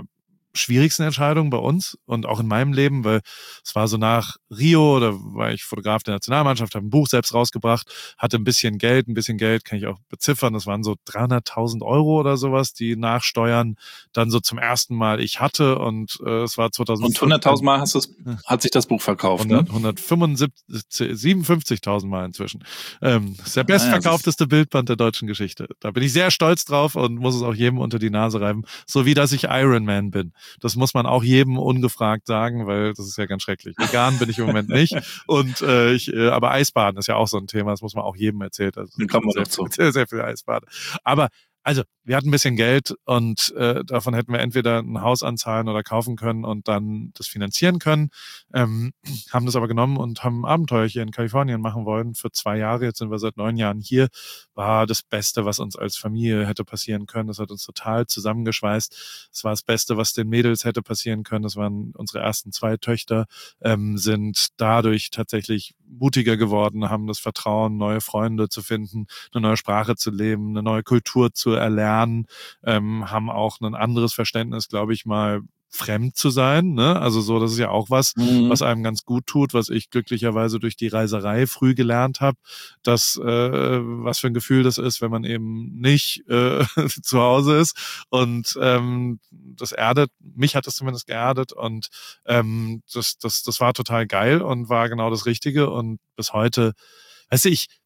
schwierigsten Entscheidungen bei uns und auch in meinem Leben, weil es war so nach Rio, da war ich Fotograf der Nationalmannschaft, habe ein Buch selbst rausgebracht, hatte ein bisschen Geld, ein bisschen Geld kann ich auch beziffern, das waren so dreihunderttausend Euro oder sowas, die nachsteuern dann so zum ersten Mal ich hatte und äh, es war zweitausend. Und hunderttausend Mal hast du's, hat sich das Buch verkauft, hundert, ne? hundertfünfundsiebzig, siebenundfünfzigtausend Mal inzwischen. Ähm, das ist der bestverkaufteste Bildband der deutschen Geschichte. Da bin ich sehr stolz drauf und muss es auch jedem unter die Nase reiben, so wie dass ich Iron Man bin. Das muss man auch jedem ungefragt sagen, weil das ist ja ganz schrecklich. Vegan bin ich im Moment nicht. Und äh, ich, äh, aber Eisbaden ist ja auch so ein Thema, das muss man auch jedem erzählen. Also, Dann kommen wir sehr, noch zu. sehr, sehr viel Eisbaden. Aber also, wir hatten ein bisschen Geld und äh, davon hätten wir entweder ein Haus anzahlen oder kaufen können und dann das finanzieren können. Ähm, haben das aber genommen und haben ein Abenteuer hier in Kalifornien machen wollen für zwei Jahre. Jetzt sind wir seit neun Jahren hier. War das Beste, was uns als Familie hätte passieren können. Das hat uns total zusammengeschweißt. Es war das Beste, was den Mädels hätte passieren können. Das waren unsere ersten zwei Töchter, ähm, sind dadurch tatsächlich mutiger geworden, haben das Vertrauen, neue Freunde zu finden, eine neue Sprache zu leben, eine neue Kultur zu erlernen, ähm, haben auch ein anderes Verständnis, glaube ich mal, fremd zu sein, ne? Also so, das ist ja auch was, mhm. was einem ganz gut tut, was ich glücklicherweise durch die Reiserei früh gelernt habe, dass äh, was für ein Gefühl das ist, wenn man eben nicht äh, zu Hause ist und ähm, das erdet, mich hat das zumindest geerdet und ähm, das, das, das war total geil und war genau das Richtige und bis heute, weißt du, ich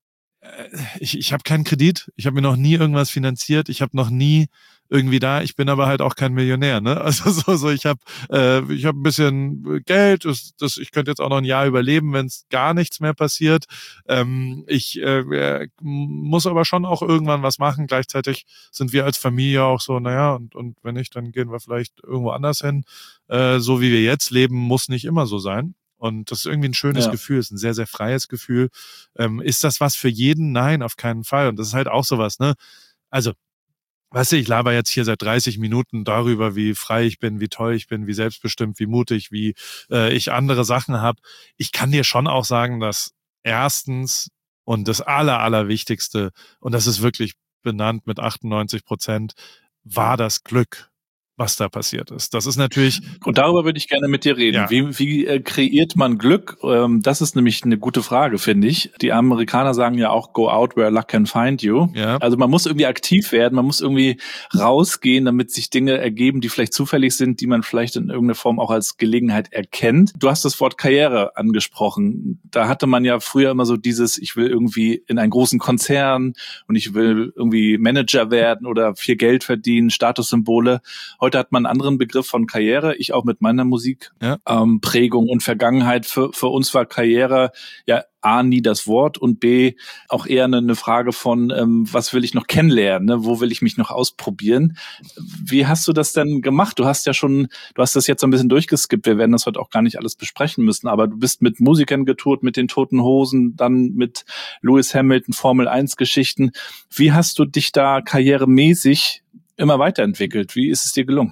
ich, ich habe keinen Kredit, ich habe mir noch nie irgendwas finanziert, ich habe noch nie irgendwie da, ich bin aber halt auch kein Millionär, ne? Also so, so ich habe äh, ich habe ein bisschen Geld, das, das, ich könnte jetzt auch noch ein Jahr überleben, wenn es gar nichts mehr passiert. Ähm, ich äh, muss aber schon auch irgendwann was machen. Gleichzeitig sind wir als Familie auch so, naja, und, und wenn nicht, dann gehen wir vielleicht irgendwo anders hin. Äh, so wie wir jetzt leben, muss nicht immer so sein. Und das ist irgendwie ein schönes ja. Gefühl, ist ein sehr, sehr freies Gefühl. Ähm, ist das was für jeden? Nein, auf keinen Fall. Und das ist halt auch sowas, ne? Also, weißt du, ich laber jetzt hier seit dreißig Minuten darüber, wie frei ich bin, wie toll ich bin, wie selbstbestimmt, wie mutig, wie äh, ich andere Sachen habe. Ich kann dir schon auch sagen, dass erstens und das Aller, Allerwichtigste, und das ist wirklich benannt mit achtundneunzig Prozent, war das Glück, was da passiert ist. Das ist natürlich... Und darüber würde ich gerne mit dir reden. Ja. Wie, wie äh, kreiert man Glück? Ähm, das ist nämlich eine gute Frage, finde ich. Die Amerikaner sagen ja auch, go out where luck can find you. Ja. Also man muss irgendwie aktiv werden, man muss irgendwie rausgehen, damit sich Dinge ergeben, die vielleicht zufällig sind, die man vielleicht in irgendeiner Form auch als Gelegenheit erkennt. Du hast das Wort Karriere angesprochen. Da hatte man ja früher immer so dieses, ich will irgendwie in einen großen Konzern und ich will irgendwie Manager werden oder viel Geld verdienen, Statussymbole. Heute hat man einen anderen Begriff von Karriere, ich auch mit meiner Musik, ja. ähm, Prägung und Vergangenheit. Für, für uns war Karriere ja A, nie das Wort und B, auch eher eine, eine Frage von, ähm, was will ich noch kennenlernen, ne? Wo will ich mich noch ausprobieren? Wie hast du das denn gemacht? Du hast ja schon, du hast das jetzt so ein bisschen durchgeskippt, wir werden das heute auch gar nicht alles besprechen müssen, aber du bist mit Musikern getourt, mit den Toten Hosen, dann mit Lewis Hamilton, Formel eins Geschichten. Wie hast du dich da karrieremäßig immer weiterentwickelt? Wie ist es dir gelungen?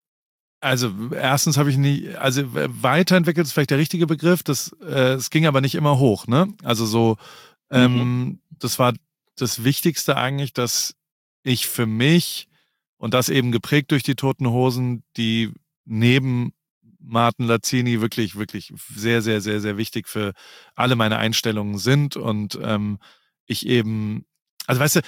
Also erstens habe ich nie, also weiterentwickelt ist vielleicht der richtige Begriff, das äh, es ging aber nicht immer hoch, ne? Also so, ähm, mhm. das war das Wichtigste eigentlich, dass ich für mich, und das eben geprägt durch die Toten Hosen, die neben Martin Lazzini wirklich, wirklich sehr, sehr, sehr, sehr wichtig für alle meine Einstellungen sind und ähm, ich eben, also weißt du,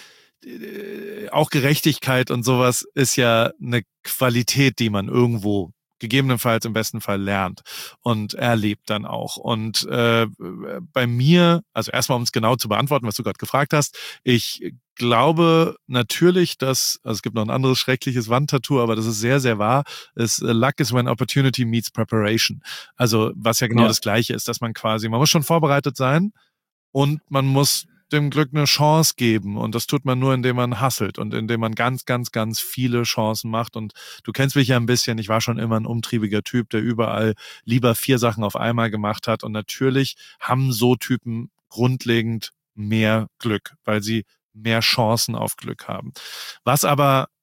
auch Gerechtigkeit und sowas ist ja eine Qualität, die man irgendwo gegebenenfalls im besten Fall lernt und erlebt dann auch. Und äh, bei mir, also erstmal, um es genau zu beantworten, was du gerade gefragt hast, ich glaube natürlich, dass, also es gibt noch ein anderes schreckliches Wandtattoo, aber das ist sehr, sehr wahr, ist uh, Luck is when opportunity meets preparation. Also was ja genau ja. das Gleiche ist, dass man quasi, man muss schon vorbereitet sein und man muss dem Glück eine Chance geben und das tut man nur, indem man hustelt und indem man ganz, ganz, ganz viele Chancen macht und du kennst mich ja ein bisschen, ich war schon immer ein umtriebiger Typ, der überall lieber vier Sachen auf einmal gemacht hat und natürlich haben so Typen grundlegend mehr Glück, weil sie mehr Chancen auf Glück haben. Was aber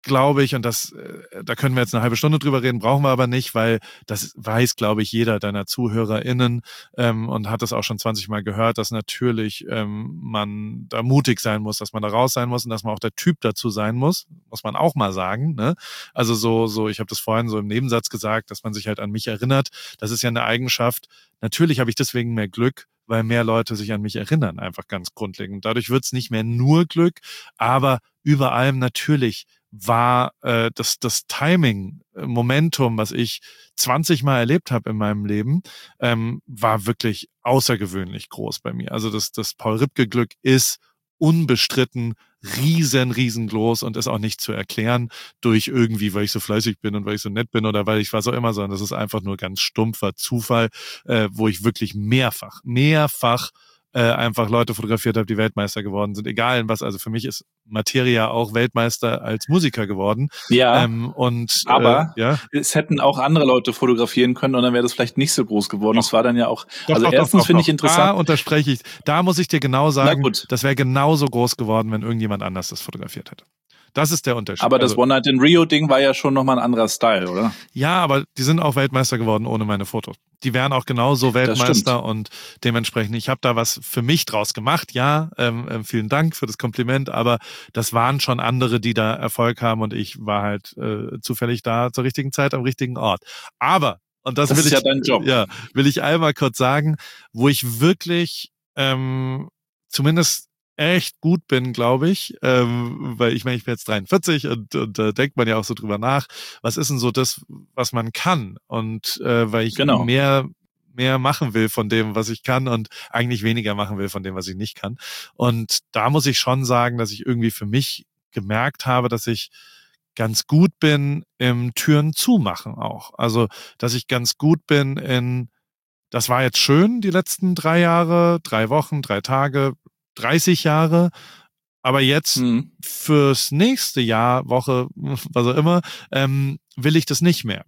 glaube ich, und das, äh, da können wir jetzt eine halbe Stunde drüber reden, brauchen wir aber nicht, weil das weiß, glaube ich, jeder deiner ZuhörerInnen ähm, und hat das auch schon zwanzig Mal gehört, dass natürlich ähm, man da mutig sein muss, dass man da raus sein muss und dass man auch der Typ dazu sein muss, muss man auch mal sagen. Ne? Also so, so, ich habe das vorhin so im Nebensatz gesagt, dass man sich halt an mich erinnert. Das ist ja eine Eigenschaft. Natürlich habe ich deswegen mehr Glück, weil mehr Leute sich an mich erinnern, einfach ganz grundlegend. Dadurch wird es nicht mehr nur Glück, aber über allem natürlich war äh, das, das Timing, äh, Momentum, was ich zwanzig Mal erlebt habe in meinem Leben, ähm, war wirklich außergewöhnlich groß bei mir. Also das, das Paul-Ripke-Glück ist unbestritten riesen, riesengroß und ist auch nicht zu erklären durch irgendwie, weil ich so fleißig bin und weil ich so nett bin oder weil ich was auch immer, sondern das ist einfach nur ganz stumpfer Zufall, äh, wo ich wirklich mehrfach, mehrfach äh, einfach Leute fotografiert habe, die Weltmeister geworden sind. Egal in was, also für mich ist Materia auch Weltmeister als Musiker geworden. Ja, ähm, und, aber äh, ja. es hätten auch andere Leute fotografieren können und dann wäre das vielleicht nicht so groß geworden. Das war dann ja auch, Doch, also doch, erstens doch, finde doch, ich interessant. Da unterspreche ich, da muss ich dir genau sagen, Na gut. das wäre genauso groß geworden, wenn irgendjemand anders das fotografiert hätte. Das ist der Unterschied. Aber das also, One Night in Rio-Ding war ja schon nochmal ein anderer Style, oder? Ja, aber die sind auch Weltmeister geworden ohne meine Fotos. Die wären auch genauso Weltmeister und dementsprechend, ich habe da was für mich draus gemacht, ja, ähm, äh, vielen Dank für das Kompliment, aber das waren schon andere, die da Erfolg haben und ich war halt äh, zufällig da zur richtigen Zeit am richtigen Ort. Aber, und das, Das will ist ich, ja dein Job. Ja, will ich einmal kurz sagen, wo ich wirklich ähm, zumindest echt gut bin, glaube ich, ähm, weil ich meine, ich bin jetzt dreiundvierzig und, und da denkt man ja auch so drüber nach, was ist denn so das, was man kann und äh, weil ich Genau. mehr mehr machen will von dem, was ich kann und eigentlich weniger machen will von dem, was ich nicht kann. Und da muss ich schon sagen, dass ich irgendwie für mich gemerkt habe, dass ich ganz gut bin im Türen zumachen auch. Also, dass ich ganz gut bin in, das war jetzt schön, die letzten drei Jahre, drei Wochen, drei Tage, dreißig Jahre, aber jetzt Mhm. fürs nächste Jahr, Woche, was auch immer, ähm, will ich das nicht mehr.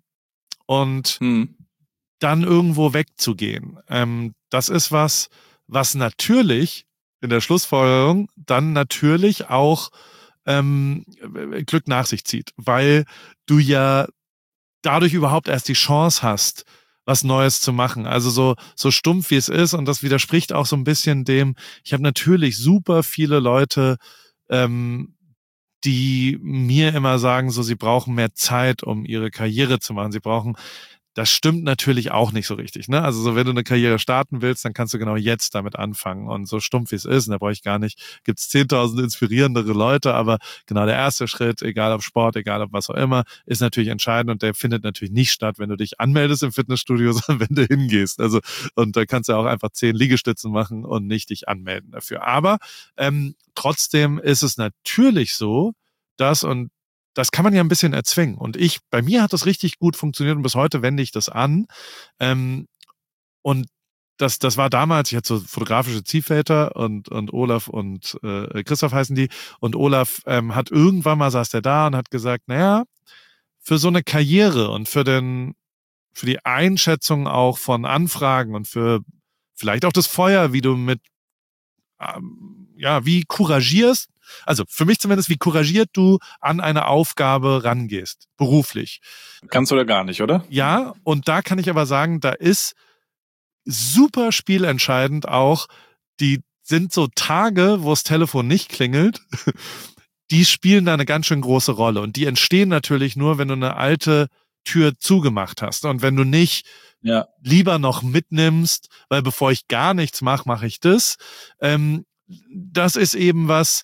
Und Mhm. dann irgendwo wegzugehen, ähm, das ist was, was natürlich in der Schlussfolgerung dann natürlich auch ähm, Glück nach sich zieht, weil du ja dadurch überhaupt erst die Chance hast, was Neues zu machen. Also so so stumpf wie es ist und das widerspricht auch so ein bisschen dem, ich habe natürlich super viele Leute, ähm, die mir immer sagen, so sie brauchen mehr Zeit, um ihre Karriere zu machen. Sie brauchen, das stimmt natürlich auch nicht so richtig. Ne? Also so, wenn du eine Karriere starten willst, dann kannst du genau jetzt damit anfangen. Und so stumpf wie es ist, und da brauche ich gar nicht, gibt es zehntausend inspirierendere Leute, aber genau der erste Schritt, egal ob Sport, egal ob was auch immer, ist natürlich entscheidend und der findet natürlich nicht statt, wenn du dich anmeldest im Fitnessstudio, sondern wenn du hingehst. Also und da kannst du auch einfach zehn Liegestützen machen und nicht dich anmelden dafür. Aber ähm, trotzdem ist es natürlich so, dass, und das kann man ja ein bisschen erzwingen. Und ich, bei mir hat das richtig gut funktioniert und bis heute wende ich das an. Ähm, und das, das war damals, ich hatte so fotografische Ziehväter und, und Olaf und äh, Christoph heißen die. Und Olaf ähm, hat irgendwann mal, saß der da und hat gesagt, naja, für so eine Karriere und für den, für die Einschätzung auch von Anfragen und für vielleicht auch das Feuer, wie du mit, ähm, ja, wie couragierst, also für mich zumindest, wie couragiert du an eine Aufgabe rangehst, beruflich. Kannst du da gar nicht, oder? Ja, und da kann ich aber sagen, da ist super spielentscheidend auch, die sind so Tage, wo das Telefon nicht klingelt, die spielen da eine ganz schön große Rolle. Und die entstehen natürlich nur, wenn du eine alte Tür zugemacht hast. Und wenn du nicht ja. lieber noch mitnimmst, weil bevor ich gar nichts mache, mache ich das. Ähm, das ist eben was,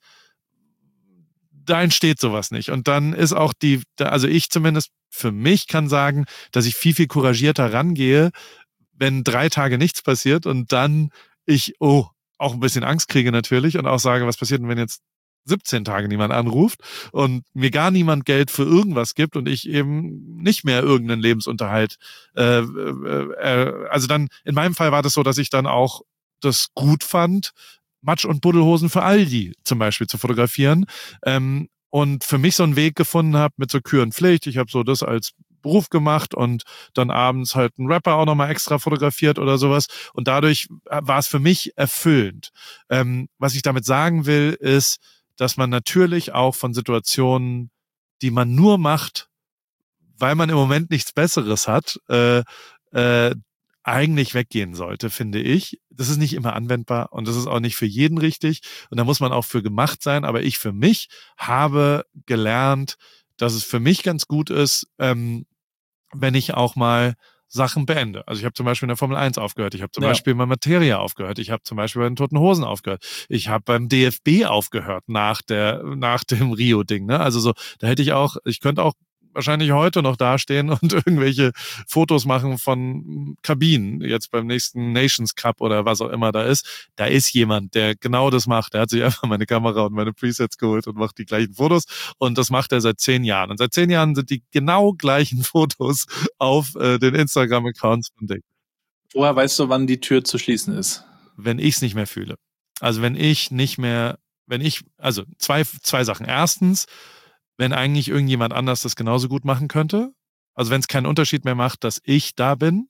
da entsteht sowas nicht. Und dann ist auch die, also ich zumindest für mich kann sagen, dass ich viel, viel couragierter rangehe, wenn drei Tage nichts passiert und dann ich, oh, auch ein bisschen Angst kriege natürlich und auch sage, was passiert denn, wenn jetzt siebzehn Tage niemand anruft und mir gar niemand Geld für irgendwas gibt und ich eben nicht mehr irgendeinen Lebensunterhalt. Äh, äh, also dann, in meinem Fall war das so, dass ich dann auch das gut fand, Matsch- und Buddelhosen für Aldi zum Beispiel zu fotografieren. Ähm, und für mich so einen Weg gefunden habe mit so Kür und Pflicht. Ich habe so das als Beruf gemacht und dann abends halt einen Rapper auch nochmal extra fotografiert oder sowas. Und dadurch war es für mich erfüllend. Ähm, was ich damit sagen will, ist, dass man natürlich auch von Situationen, die man nur macht, weil man im Moment nichts Besseres hat, äh, äh, eigentlich weggehen sollte, finde ich. Das ist nicht immer anwendbar und das ist auch nicht für jeden richtig und da muss man auch für gemacht sein, aber ich für mich habe gelernt, dass es für mich ganz gut ist, ähm, wenn ich auch mal Sachen beende. Also ich habe zum Beispiel in der Formel eins aufgehört, ich habe zum ja. Beispiel bei Materia aufgehört, ich habe zum Beispiel bei den Toten Hosen aufgehört, ich habe beim D F B aufgehört nach der nach dem Rio-Ding. Ne? Also so, da hätte ich auch, ich könnte auch wahrscheinlich heute noch dastehen und irgendwelche Fotos machen von Kabinen, jetzt beim nächsten Nations Cup oder was auch immer da ist. Da ist jemand, der genau das macht. Der hat sich einfach meine Kamera und meine Presets geholt und macht die gleichen Fotos und das macht er seit zehn Jahren. Und seit zehn Jahren sind die genau gleichen Fotos auf äh, den Instagram-Accounts von Dick. Woher weißt du, wann die Tür zu schließen ist? Wenn ich es nicht mehr fühle. Also wenn ich nicht mehr, wenn ich, also zwei, zwei Sachen. Erstens, wenn eigentlich irgendjemand anders das genauso gut machen könnte. Also wenn es keinen Unterschied mehr macht, dass ich da bin,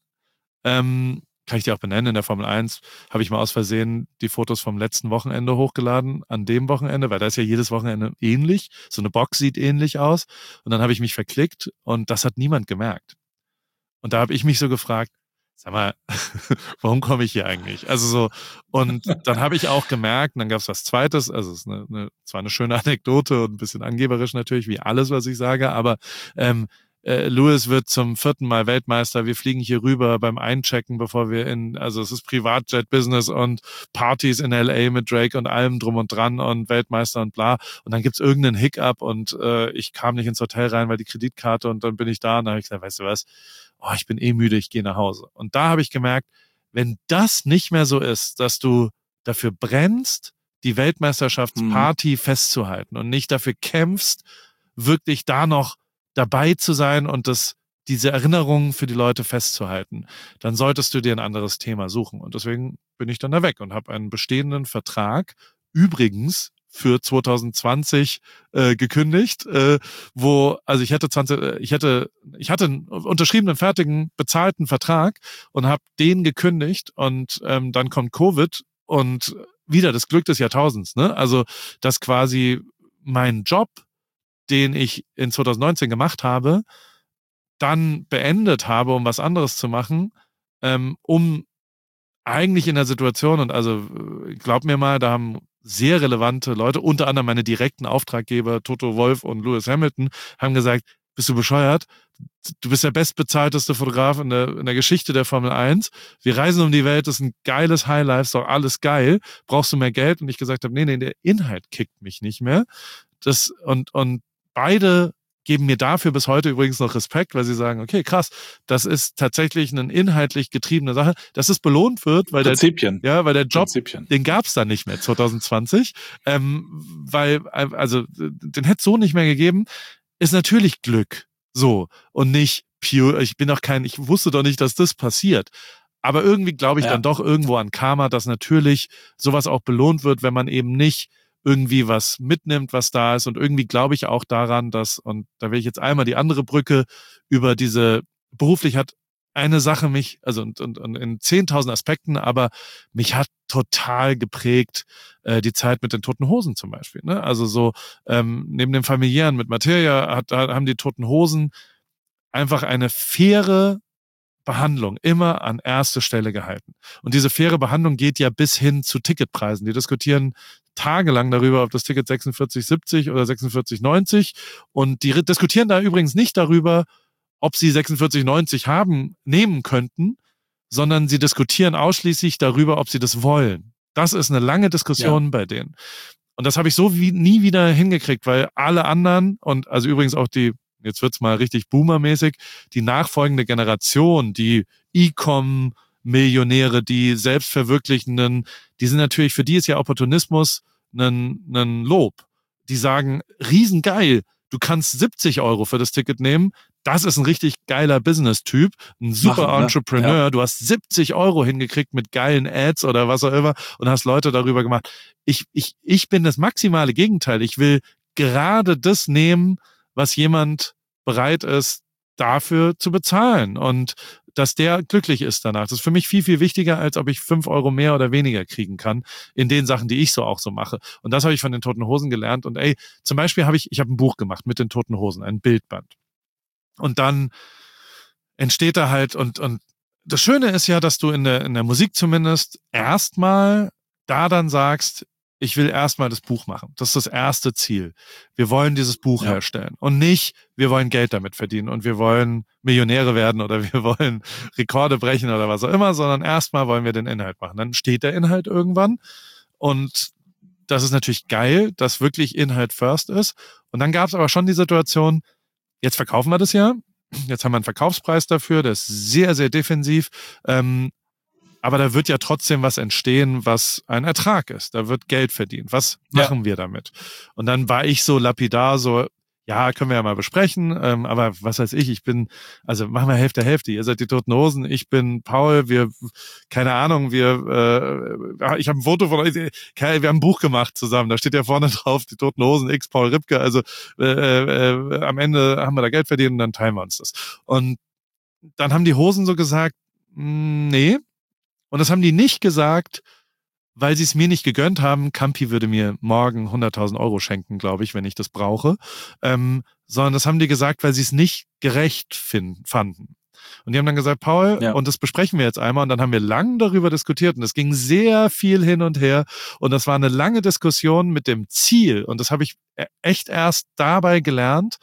ähm, kann ich dir auch benennen, in der Formel eins habe ich mal aus Versehen die Fotos vom letzten Wochenende hochgeladen, an dem Wochenende, weil da ist ja jedes Wochenende ähnlich, so eine Box sieht ähnlich aus und dann habe ich mich verklickt und das hat niemand gemerkt. Und da habe ich mich so gefragt, sag mal, warum komme ich hier eigentlich? Also so, und dann habe ich auch gemerkt, und dann gab es was Zweites, also es ist eine, eine, zwar eine schöne Anekdote und ein bisschen angeberisch natürlich, wie alles, was ich sage, aber ähm, äh, Lewis wird zum vierten Mal Weltmeister, wir fliegen hier rüber beim Einchecken, bevor wir in, also es ist Privatjet-Business und Partys in L A mit Drake und allem drum und dran und Weltmeister und bla, und dann gibt's irgendeinen Hiccup und äh, ich kam nicht ins Hotel rein, weil die Kreditkarte, und dann bin ich da und dann habe ich gesagt, weißt du was, oh, ich bin eh müde, ich gehe nach Hause. Und da habe ich gemerkt, wenn das nicht mehr so ist, dass du dafür brennst, die Weltmeisterschaftsparty mhm. festzuhalten und nicht dafür kämpfst, wirklich da noch dabei zu sein und das, diese Erinnerungen für die Leute festzuhalten, dann solltest du dir ein anderes Thema suchen. Und deswegen bin ich dann da weg und habe einen bestehenden Vertrag, übrigens für zwanzig zwanzig äh, gekündigt, äh, wo, also ich hätte zwanzig, ich hätte, ich hatte einen unterschriebenen, fertigen, bezahlten Vertrag und habe den gekündigt und ähm, dann kommt Covid und wieder das Glück des Jahrtausends, ne? Also, dass quasi mein Job, den ich in zwanzig neunzehn gemacht habe, dann beendet habe, um was anderes zu machen, ähm, um eigentlich in der Situation, und also glaub mir mal, da haben sehr relevante Leute, unter anderem meine direkten Auftraggeber, Toto Wolff und Lewis Hamilton, haben gesagt, bist du bescheuert? Du bist der bestbezahlteste Fotograf in der, in der Geschichte der Formel eins. Wir reisen um die Welt, das ist ein geiles Highlife, ist doch alles geil. Brauchst du mehr Geld? Und ich gesagt habe, nee, nee, der Inhalt kickt mich nicht mehr. Das, und, und beide geben mir dafür bis heute übrigens noch Respekt, weil sie sagen, okay, krass, das ist tatsächlich eine inhaltlich getriebene Sache, dass es belohnt wird, weil Prinzipien. der, ja, weil der Job, Prinzipien. Den gab's dann nicht mehr zwanzig zwanzig, ähm, weil, also, den hätte es so nicht mehr gegeben, ist natürlich Glück, so, und nicht pure, ich bin doch kein, ich wusste doch nicht, dass das passiert. Aber irgendwie glaube ich ja. dann doch irgendwo an Karma, dass natürlich sowas auch belohnt wird, wenn man eben nicht irgendwie was mitnimmt, was da ist. Und irgendwie glaube ich auch daran, dass, und da will ich jetzt einmal die andere Brücke über diese, beruflich hat eine Sache mich, also und, und, und in zehntausend Aspekten, aber mich hat total geprägt äh, die Zeit mit den Toten Hosen zum Beispiel. Ne? Also so ähm, neben dem Familiären mit Materia hat, haben die Toten Hosen einfach eine faire Behandlung immer an erste Stelle gehalten. Und diese faire Behandlung geht ja bis hin zu Ticketpreisen. Die diskutieren tagelang darüber, ob das Ticket sechsundvierzig siebzig oder sechsundvierzig neunzig, und die diskutieren da übrigens nicht darüber, ob sie sechsundvierzig neunzig haben, nehmen könnten, sondern sie diskutieren ausschließlich darüber, ob sie das wollen. Das ist eine lange Diskussion ja. bei denen. Und das habe ich so wie nie wieder hingekriegt, weil alle anderen, und also übrigens auch die, jetzt wird's mal richtig boomermäßig, die nachfolgende Generation, die E-Com-Millionäre, die Selbstverwirklichenden, die sind natürlich, für die ist ja Opportunismus ein, ein Lob. Die sagen, riesengeil, du kannst siebzig Euro für das Ticket nehmen, das ist ein richtig geiler Business-Typ, ein super Machen, Entrepreneur, ja. Du hast siebzig Euro hingekriegt mit geilen Ads oder was auch immer und hast Leute darüber gemacht. Ich, ich, ich bin das maximale Gegenteil. Ich will gerade das nehmen, was jemand bereit ist, dafür zu bezahlen. Und dass der glücklich ist danach. Das ist für mich viel, viel wichtiger, als ob ich fünf Euro mehr oder weniger kriegen kann in den Sachen, die ich so auch so mache. Und das habe ich von den Toten Hosen gelernt. Und ey, zum Beispiel habe ich, ich habe ein Buch gemacht mit den Toten Hosen, ein Bildband. Und dann entsteht da halt, und, und das Schöne ist ja, dass du in der, in der Musik zumindest erstmal da dann sagst, ich will erstmal das Buch machen. Das ist das erste Ziel. Wir wollen dieses Buch ja. herstellen. Und nicht, wir wollen Geld damit verdienen und wir wollen Millionäre werden oder wir wollen Rekorde brechen oder was auch immer, sondern erstmal wollen wir den Inhalt machen. Dann steht der Inhalt irgendwann und das ist natürlich geil, dass wirklich Inhalt first ist. Und dann gab es aber schon die Situation, jetzt verkaufen wir das ja. Jetzt haben wir einen Verkaufspreis dafür, der ist sehr, sehr defensiv. Ähm, aber da wird ja trotzdem was entstehen, was ein Ertrag ist. Da wird Geld verdient. Was machen ja. wir damit? Und dann war ich so lapidar, so, ja, können wir ja mal besprechen. Ähm, aber was weiß ich, ich bin, also machen wir Hälfte, Hälfte. Ihr seid die Toten Hosen, ich bin Paul, wir, keine Ahnung, wir, äh, ich habe ein Foto von euch, wir haben ein Buch gemacht zusammen. Da steht ja vorne drauf, die Toten Hosen, X Paul Ripke. Also äh, äh, am Ende haben wir da Geld verdient und dann teilen wir uns das. Und dann haben die Hosen so gesagt, nee. Und das haben die nicht gesagt, weil sie es mir nicht gegönnt haben. Campi würde mir morgen hunderttausend Euro schenken, glaube ich, wenn ich das brauche. Ähm, sondern das haben die gesagt, weil sie es nicht gerecht finden, fanden. Und die haben dann gesagt, Paul, ja. und das besprechen wir jetzt einmal. Und dann haben wir lang darüber diskutiert. Und es ging sehr viel hin und her. Und das war eine lange Diskussion mit dem Ziel. Und das habe ich echt erst dabei gelernt,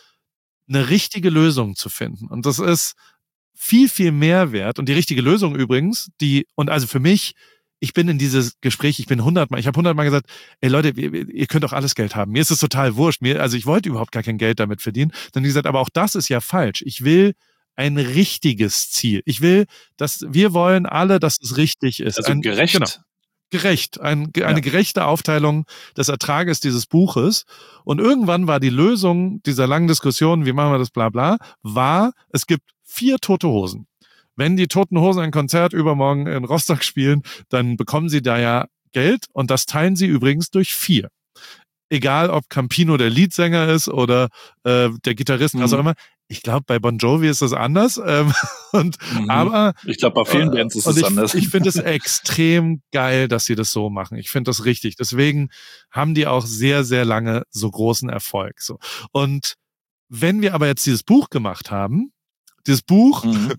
eine richtige Lösung zu finden. Und das ist viel, viel mehr wert. Und die richtige Lösung übrigens, die, und also für mich, ich bin in dieses Gespräch, ich bin hundertmal, ich habe hundertmal gesagt, ey Leute, ihr, ihr könnt doch alles Geld haben. Mir ist es total wurscht. Mir, also ich wollte überhaupt gar kein Geld damit verdienen. Dann haben die gesagt, aber auch das ist ja falsch. Ich will ein richtiges Ziel. Ich will, dass wir wollen alle, dass es richtig ist. Also ein, gerecht. Genau, gerecht. Ein, eine ja. gerechte Aufteilung des Ertrages dieses Buches. Und irgendwann war die Lösung dieser langen Diskussion, wie machen wir das, bla bla, war, es gibt vier Tote Hosen. Wenn die Toten Hosen ein Konzert übermorgen in Rostock spielen, dann bekommen sie da ja Geld und das teilen sie übrigens durch vier. Egal, ob Campino der Leadsänger ist oder äh, der Gitarrist, mhm. was auch immer. Ich glaube, bei Bon Jovi ist das anders. Ähm, und, mhm. aber ich glaube, bei vielen Bands ist es ich, anders. Ich finde es extrem geil, dass sie das so machen. Ich finde das richtig. Deswegen haben die auch sehr, sehr lange so großen Erfolg. So. Und wenn wir aber jetzt dieses Buch gemacht haben, dieses Buch, mhm.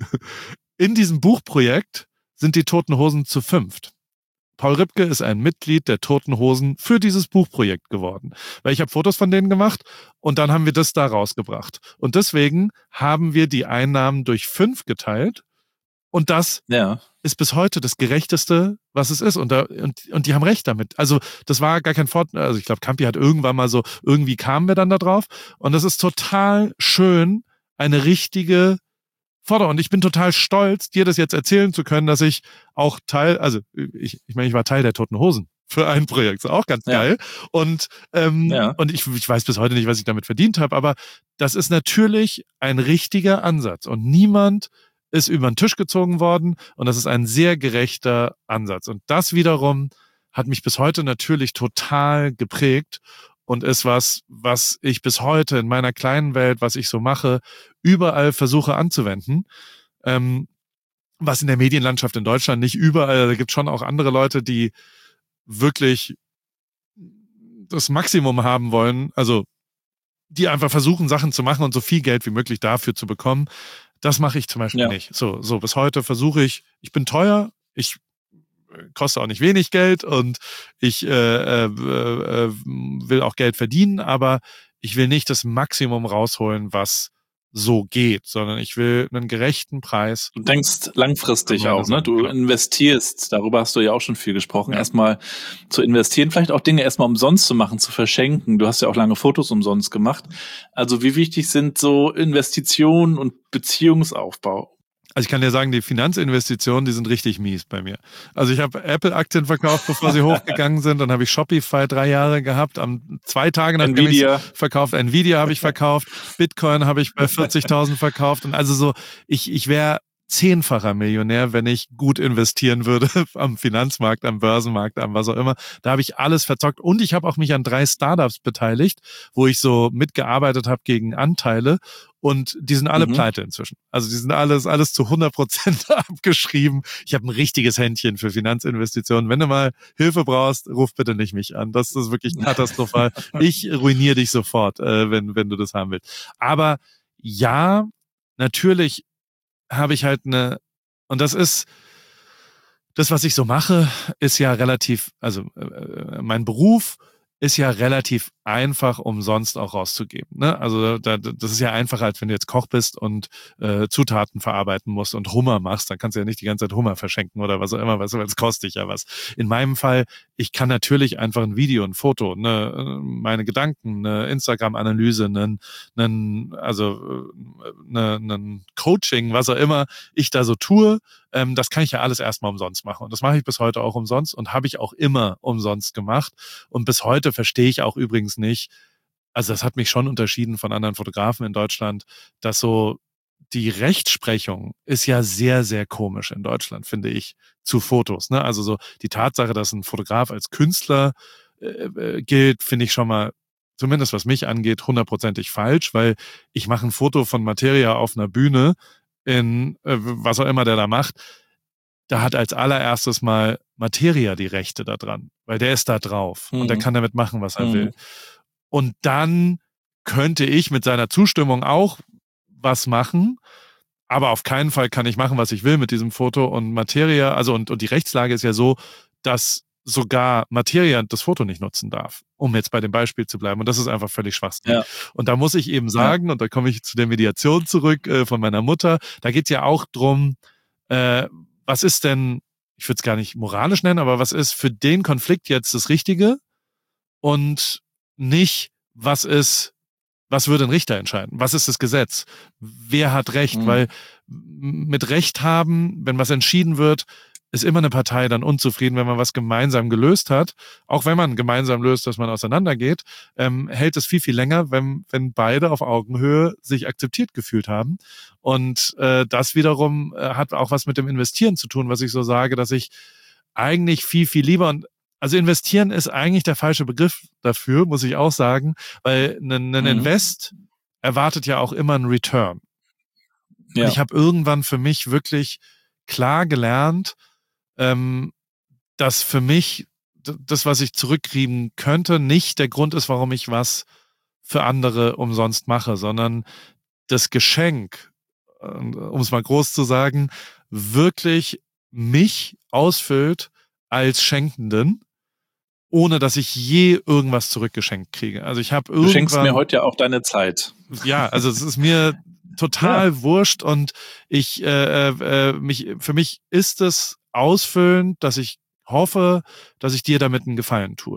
in diesem Buchprojekt sind die Toten Hosen zu fünft. Paul Ripke ist ein Mitglied der Toten Hosen für dieses Buchprojekt geworden. Weil ich habe Fotos von denen gemacht und dann haben wir das da rausgebracht. Und deswegen haben wir die Einnahmen durch fünf geteilt und das ja. ist bis heute das Gerechteste, was es ist. Und, da, und, und die haben recht damit. Also das war gar kein Fort... Also ich glaube, Campi hat irgendwann mal so, irgendwie kamen wir dann da drauf. Und das ist total schön, eine richtige Forderung. Und ich bin total stolz, dir das jetzt erzählen zu können, dass ich auch Teil, also ich, ich meine, ich war Teil der Toten Hosen für ein Projekt, ist auch ganz ja. geil. Und, ähm, ja. und ich, ich weiß bis heute nicht, was ich damit verdient habe, aber das ist natürlich ein richtiger Ansatz. Und niemand ist über den Tisch gezogen worden und das ist ein sehr gerechter Ansatz. Und das wiederum hat mich bis heute natürlich total geprägt und ist was, was ich bis heute in meiner kleinen Welt, was ich so mache, überall versuche anzuwenden. Ähm, was in der Medienlandschaft in Deutschland nicht überall, da gibt es schon auch andere Leute, die wirklich das Maximum haben wollen, also die einfach versuchen, Sachen zu machen und so viel Geld wie möglich dafür zu bekommen. Das mache ich zum Beispiel ja. nicht. So, so bis heute versuche ich, ich bin teuer, ich koste auch nicht wenig Geld und ich äh, äh, äh, will auch Geld verdienen, aber ich will nicht das Maximum rausholen, was so geht, sondern ich will einen gerechten Preis. Du denkst langfristig auch, ne? Du investierst, darüber hast du ja auch schon viel gesprochen, ja. erstmal zu investieren, vielleicht auch Dinge erstmal umsonst zu machen, zu verschenken. Du hast ja auch lange Fotos umsonst gemacht. Also wie wichtig sind so Investitionen und Beziehungsaufbau? Also ich kann dir sagen, die Finanzinvestitionen, die sind richtig mies bei mir. Also ich habe Apple-Aktien verkauft, bevor sie hochgegangen sind. Dann habe ich Shopify drei Jahre gehabt. Am zwei Tagen habe ich verkauft. Nvidia habe ich verkauft. Bitcoin habe ich bei vierzigtausend verkauft. Und also so, ich ich wäre zehnfacher Millionär, wenn ich gut investieren würde am Finanzmarkt, am Börsenmarkt, am was auch immer. Da habe ich alles verzockt und ich habe auch mich an drei Startups beteiligt, wo ich so mitgearbeitet habe gegen Anteile und die sind alle mhm. pleite inzwischen. Also die sind alles alles zu hundert Prozent abgeschrieben. Ich habe ein richtiges Händchen für Finanzinvestitionen. Wenn du mal Hilfe brauchst, ruf bitte nicht mich an. Das ist wirklich katastrophal. Ich ruiniere dich sofort, äh, wenn wenn du das haben willst. Aber ja, natürlich habe ich halt eine, und das ist, das, was ich so mache, ist ja relativ, also äh, mein Beruf ist ja relativ einfach umsonst auch rauszugeben. Ne? Also da, das ist ja einfacher, als wenn du jetzt Koch bist und äh, Zutaten verarbeiten musst und Hummer machst, dann kannst du ja nicht die ganze Zeit Hummer verschenken oder was auch immer, weil es kostet dich ja was. In meinem Fall, ich kann natürlich einfach ein Video, ein Foto, ne, meine Gedanken, eine Instagram-Analyse, einen, einen, also eine, einen Coaching, was auch immer ich da so tue, ähm, das kann ich ja alles erstmal umsonst machen. Und das mache ich bis heute auch umsonst und habe ich auch immer umsonst gemacht. Und bis heute verstehe ich auch übrigens nicht, also das hat mich schon unterschieden von anderen Fotografen in Deutschland, dass so die Rechtsprechung ist ja sehr, sehr komisch in Deutschland, finde ich, zu Fotos. Ne? Also so die Tatsache, dass ein Fotograf als Künstler äh, gilt, finde ich schon mal, zumindest was mich angeht, hundertprozentig falsch, weil ich mache ein Foto von Materia auf einer Bühne in äh, was auch immer der da macht, da hat als allererstes mal Materia die Rechte da dran, weil der ist da drauf mhm. und der kann damit machen, was er mhm. will. Und dann könnte ich mit seiner Zustimmung auch was machen, aber auf keinen Fall kann ich machen, was ich will mit diesem Foto. Und Materia, also und, und die Rechtslage ist ja so, dass sogar Materia das Foto nicht nutzen darf, um jetzt bei dem Beispiel zu bleiben. Und das ist einfach völlig schwachsinnig. Ja. Und da muss ich eben sagen, ja. und da komme ich zu der Mediation zurück äh, von meiner Mutter, da geht es ja auch drum, äh, was ist denn, ich würde es gar nicht moralisch nennen, aber was ist für den Konflikt jetzt das Richtige und nicht, was ist, was würde ein Richter entscheiden? Was ist das Gesetz? Wer hat Recht? Mhm. Weil mit Recht haben, wenn was entschieden wird, ist immer eine Partei dann unzufrieden, wenn man was gemeinsam gelöst hat. Auch wenn man gemeinsam löst, dass man auseinandergeht, ähm, hält es viel, viel länger, wenn, wenn beide auf Augenhöhe sich akzeptiert gefühlt haben. Und äh, das wiederum äh, hat auch was mit dem Investieren zu tun, was ich so sage, dass ich eigentlich viel, viel lieber und also investieren ist eigentlich der falsche Begriff dafür, muss ich auch sagen, weil ein, ein mhm. Invest erwartet ja auch immer einen Return. Ja. Und ich habe irgendwann für mich wirklich klar gelernt, ähm, dass für mich d- das, was ich zurückkriegen könnte, nicht der Grund ist, warum ich was für andere umsonst mache, sondern das Geschenk, äh, um es mal groß zu sagen, wirklich mich ausfüllt als Schenkenden, ohne dass ich je irgendwas zurückgeschenkt kriege. Also ich habe irgendwann... Du schenkst mir heute ja auch deine Zeit. Ja, also es ist mir total ja. wurscht und ich äh, äh, mich für mich ist es ausfüllend, dass ich hoffe, dass ich dir damit einen Gefallen tue.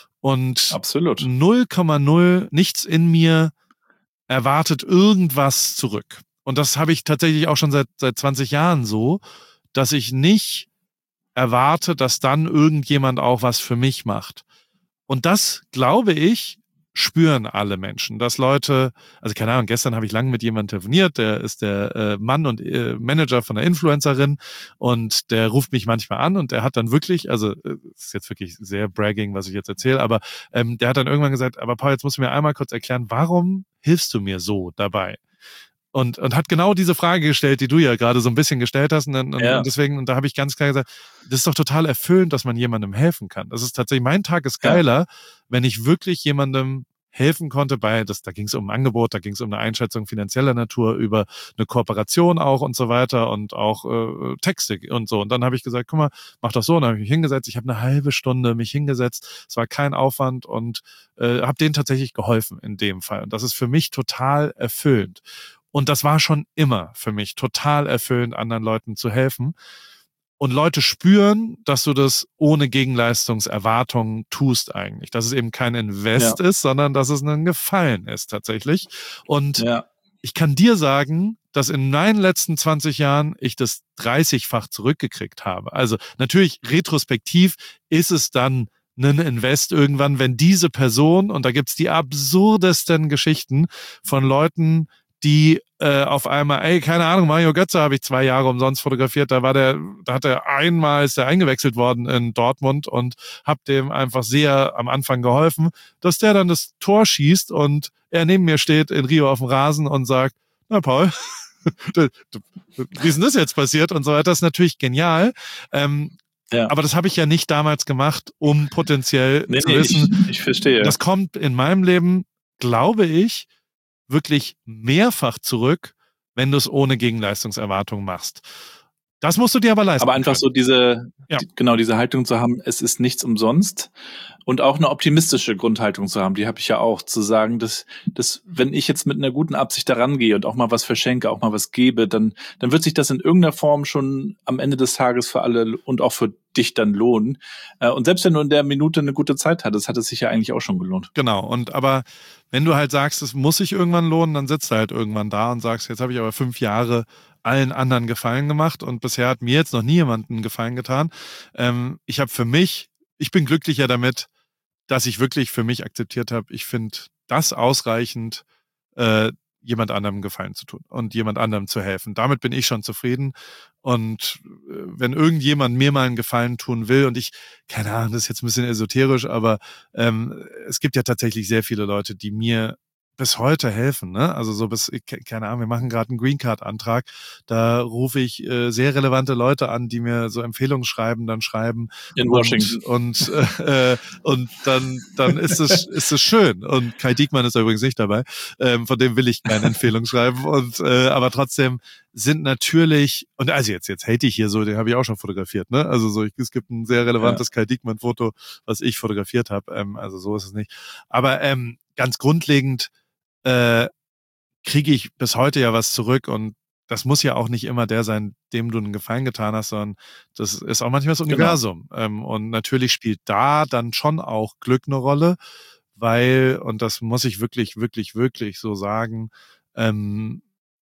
Und absolut null Komma null nichts in mir erwartet irgendwas zurück. Und das habe ich tatsächlich auch schon seit seit zwanzig Jahren so, dass ich nicht erwarte, dass dann irgendjemand auch was für mich macht. Und das, glaube ich, spüren alle Menschen, dass Leute, also keine Ahnung, gestern habe ich lange mit jemandem telefoniert, der ist der äh, Mann und äh, Manager von einer Influencerin und der ruft mich manchmal an und der hat dann wirklich, also äh, ist jetzt wirklich sehr bragging, was ich jetzt erzähle, aber ähm, der hat dann irgendwann gesagt, aber Paul, jetzt musst du mir einmal kurz erklären, warum hilfst du mir so dabei? Und, und hat genau diese Frage gestellt, die du ja gerade so ein bisschen gestellt hast. Und, und, ja. und deswegen, und da habe ich ganz klar gesagt, das ist doch total erfüllend, dass man jemandem helfen kann. Das ist tatsächlich, mein Tag ist geiler, ja. wenn ich wirklich jemandem helfen konnte bei, das, da ging es um ein Angebot, da ging es um eine Einschätzung finanzieller Natur, über eine Kooperation auch und so weiter und auch äh, Texte und so. Und dann habe ich gesagt, guck mal, mach das so. Und dann habe ich mich hingesetzt. Ich habe eine halbe Stunde mich hingesetzt. Es war kein Aufwand und äh, habe denen tatsächlich geholfen in dem Fall. Und das ist für mich total erfüllend. Und das war schon immer für mich total erfüllend, anderen Leuten zu helfen. Und Leute spüren, dass du das ohne Gegenleistungserwartung tust eigentlich. Dass es eben kein Invest ja. ist, sondern dass es ein Gefallen ist tatsächlich. Und ja. ich kann dir sagen, dass in meinen letzten zwanzig Jahren ich das dreißigfach zurückgekriegt habe. Also natürlich retrospektiv ist es dann ein Invest irgendwann, wenn diese Person, und da gibt's die absurdesten Geschichten von Leuten, die äh, auf einmal, ey, keine Ahnung, Mario Götze habe ich zwei Jahre umsonst fotografiert, da war der, da hat er einmal, ist er eingewechselt worden in Dortmund und hab dem einfach sehr am Anfang geholfen, dass der dann das Tor schießt und er neben mir steht in Rio auf dem Rasen und sagt, na Paul, wie ist denn das jetzt passiert und so weiter, das ist natürlich genial. Ähm, Ja. Aber das habe ich ja nicht damals gemacht, um potenziell nee, zu nee, wissen. Ich, ich verstehe. Das kommt in meinem Leben, glaube ich, wirklich mehrfach zurück, wenn du es ohne Gegenleistungserwartung machst. Das musst du dir aber leisten. Aber einfach können. so diese, ja. die, genau diese Haltung zu haben, es ist nichts umsonst. Und auch eine optimistische Grundhaltung zu haben, die habe ich ja auch, zu sagen, dass, dass wenn ich jetzt mit einer guten Absicht daran gehe und auch mal was verschenke, auch mal was gebe, dann, dann wird sich das in irgendeiner Form schon am Ende des Tages für alle und auch für dich dann lohnen. Und selbst wenn du in der Minute eine gute Zeit hattest, hat es sich ja eigentlich auch schon gelohnt. Genau, und aber wenn du halt sagst, es muss sich irgendwann lohnen, dann sitzt du halt irgendwann da und sagst, jetzt habe ich aber fünf Jahre allen anderen Gefallen gemacht und bisher hat mir jetzt noch nie jemand einen Gefallen getan. Ähm, ich habe für mich, ich bin glücklicher damit, dass ich wirklich für mich akzeptiert habe, ich finde das ausreichend, äh, jemand anderem Gefallen zu tun und jemand anderem zu helfen. Damit bin ich schon zufrieden. Und äh, wenn irgendjemand mir mal einen Gefallen tun will und ich, keine Ahnung, das ist jetzt ein bisschen esoterisch, aber ähm, es gibt ja tatsächlich sehr viele Leute, die mir bis heute helfen, ne? Also so bis, keine Ahnung, wir machen gerade einen Green Card Antrag, da rufe ich äh, sehr relevante Leute an, die mir so Empfehlungsschreiben dann schreiben. In Washington. Und, und, äh, und dann, dann ist es, ist es schön. Und Kai Diekmann ist da übrigens nicht dabei, ähm, von dem will ich keine Empfehlung schreiben. Und, äh, aber trotzdem sind natürlich, und also jetzt, jetzt hate ich hier so, den habe ich auch schon fotografiert, ne? Also so, ich, es gibt ein sehr relevantes ja. Kai Diekmann-Foto, was ich fotografiert habe. Ähm, also so ist es nicht. Aber ähm, ganz grundlegend äh, kriege ich bis heute ja was zurück und das muss ja auch nicht immer der sein, dem du einen Gefallen getan hast, sondern das ist auch manchmal das Universum. Genau. Ähm, und natürlich spielt da dann schon auch Glück eine Rolle, weil, und das muss ich wirklich, wirklich, wirklich so sagen, ähm,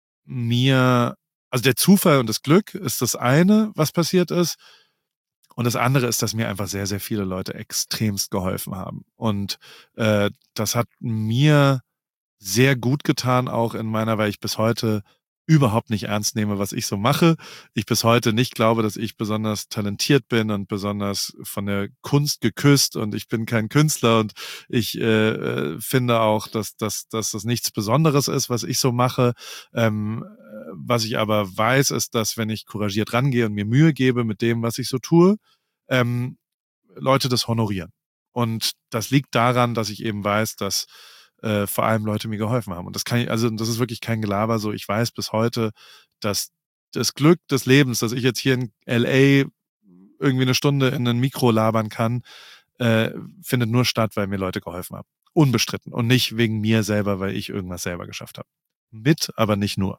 mir, also der Zufall und das Glück ist das eine, was passiert ist. Und das andere ist, dass mir einfach sehr, sehr viele Leute extremst geholfen haben. Und äh, das hat mir sehr gut getan, auch in meiner, weil ich bis heute überhaupt nicht ernst nehme, was ich so mache. Ich bis heute nicht glaube, dass ich besonders talentiert bin und besonders von der Kunst geküsst und ich bin kein Künstler und ich äh, finde auch, dass, dass, dass das nichts Besonderes ist, was ich so mache. Ähm, was ich aber weiß, ist, dass wenn ich couragiert rangehe und mir Mühe gebe mit dem, was ich so tue, ähm, Leute das honorieren. Und das liegt daran, dass ich eben weiß, dass Äh, vor allem Leute mir geholfen haben. Und das kann ich, also das ist wirklich kein Gelaber so. Ich weiß bis heute, dass das Glück des Lebens, dass ich jetzt hier in L A irgendwie eine Stunde in ein Mikro labern kann, äh, findet nur statt, weil mir Leute geholfen haben. Unbestritten. Und nicht wegen mir selber, weil ich irgendwas selber geschafft habe. Mit, aber nicht nur.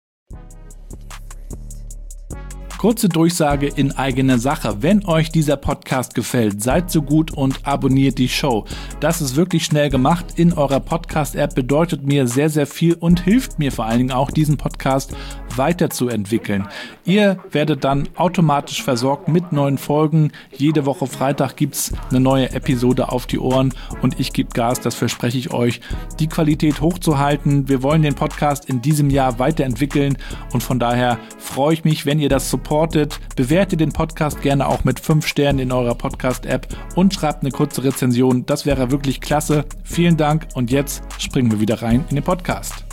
Kurze Durchsage in eigener Sache. Wenn euch dieser Podcast gefällt, seid so gut und abonniert die Show. Das ist wirklich schnell gemacht in eurer Podcast-App, bedeutet mir sehr, sehr viel und hilft mir vor allen Dingen auch, diesen Podcast weiterzuentwickeln. Ihr werdet dann automatisch versorgt mit neuen Folgen. Jede Woche Freitag gibt's eine neue Episode auf die Ohren und ich gebe Gas, das verspreche ich euch, die Qualität hochzuhalten. Wir wollen den Podcast in diesem Jahr weiterentwickeln und von daher freue ich mich, wenn ihr das supportet. Bewertet den Podcast gerne auch mit fünf Sternen in eurer Podcast-App und schreibt eine kurze Rezension. Das wäre wirklich klasse. Vielen Dank und jetzt springen wir wieder rein in den Podcast.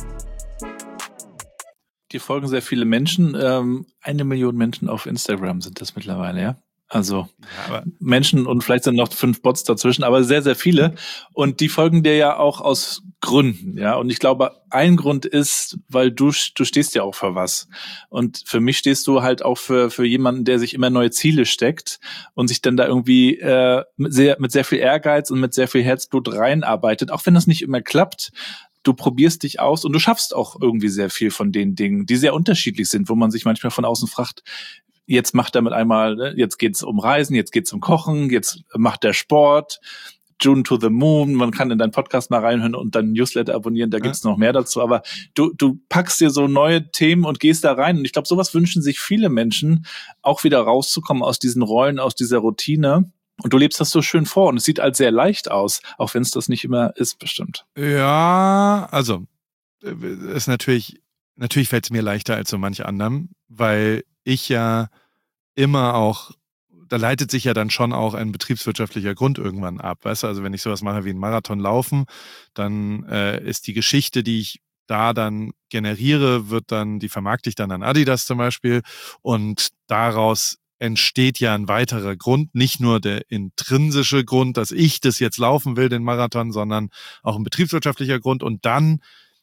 Dir folgen sehr viele Menschen. Ähm, eine Million Menschen auf Instagram sind das mittlerweile, ja? Also ja, Menschen und vielleicht sind noch fünf Bots dazwischen, aber sehr, sehr viele. Und die folgen dir ja auch aus Gründen, ja. Und ich glaube, ein Grund ist, weil du du stehst ja auch für was. Und für mich stehst du halt auch für für jemanden, der sich immer neue Ziele steckt und sich dann da irgendwie äh, mit sehr mit sehr viel Ehrgeiz und mit sehr viel Herzblut reinarbeitet, auch wenn das nicht immer klappt. Du probierst dich aus und du schaffst auch irgendwie sehr viel von den Dingen, die sehr unterschiedlich sind, wo man sich manchmal von außen fragt, jetzt macht er mit einmal, ne, jetzt geht's um Reisen, jetzt geht's um Kochen, jetzt macht er Sport, June to the Moon, man kann in deinen Podcast mal reinhören und dann Newsletter abonnieren, da gibt's noch mehr dazu, aber du du packst dir so neue Themen und gehst da rein und ich glaube, sowas wünschen sich viele Menschen, auch wieder rauszukommen aus diesen Rollen, aus dieser Routine. Und du lebst das so schön vor und es sieht halt sehr leicht aus, auch wenn es das nicht immer ist, bestimmt. Ja, also ist natürlich, natürlich fällt es mir leichter als so manch anderem, weil ich ja immer auch, da leitet sich ja dann schon auch ein betriebswirtschaftlicher Grund irgendwann ab. Weißt du, also wenn ich sowas mache wie einen Marathon laufen, dann äh, ist die Geschichte, die ich da dann generiere, wird dann, die vermarkte ich dann an Adidas zum Beispiel und daraus entsteht ja ein weiterer Grund, nicht nur der intrinsische Grund, dass ich das jetzt laufen will, den Marathon, sondern auch ein betriebswirtschaftlicher Grund und dann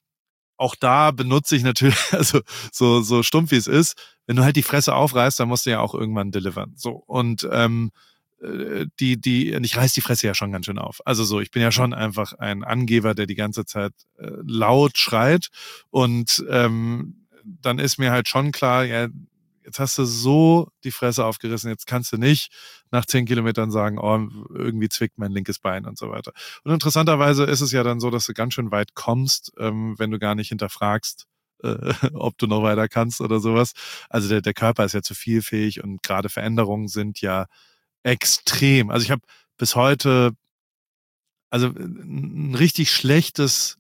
auch da benutze ich natürlich, also so, so stumpf wie es ist, wenn du halt die Fresse aufreißt, dann musst du ja auch irgendwann delivern. So, und ähm, die, die, ich reiß die Fresse ja schon ganz schön auf. Also so, ich bin ja schon einfach ein Angeber, der die ganze Zeit äh, laut schreit. Und ähm, dann ist mir halt schon klar, ja, jetzt hast du so die Fresse aufgerissen, jetzt kannst du nicht nach zehn Kilometern sagen, oh, irgendwie zwickt mein linkes Bein und so weiter. Und interessanterweise ist es ja dann so, dass du ganz schön weit kommst, ähm, wenn du gar nicht hinterfragst, äh, ob du noch weiter kannst oder sowas. Also der, der Körper ist ja zu vielfähig und gerade Veränderungen sind ja extrem. Also ich habe bis heute also ein richtig schlechtes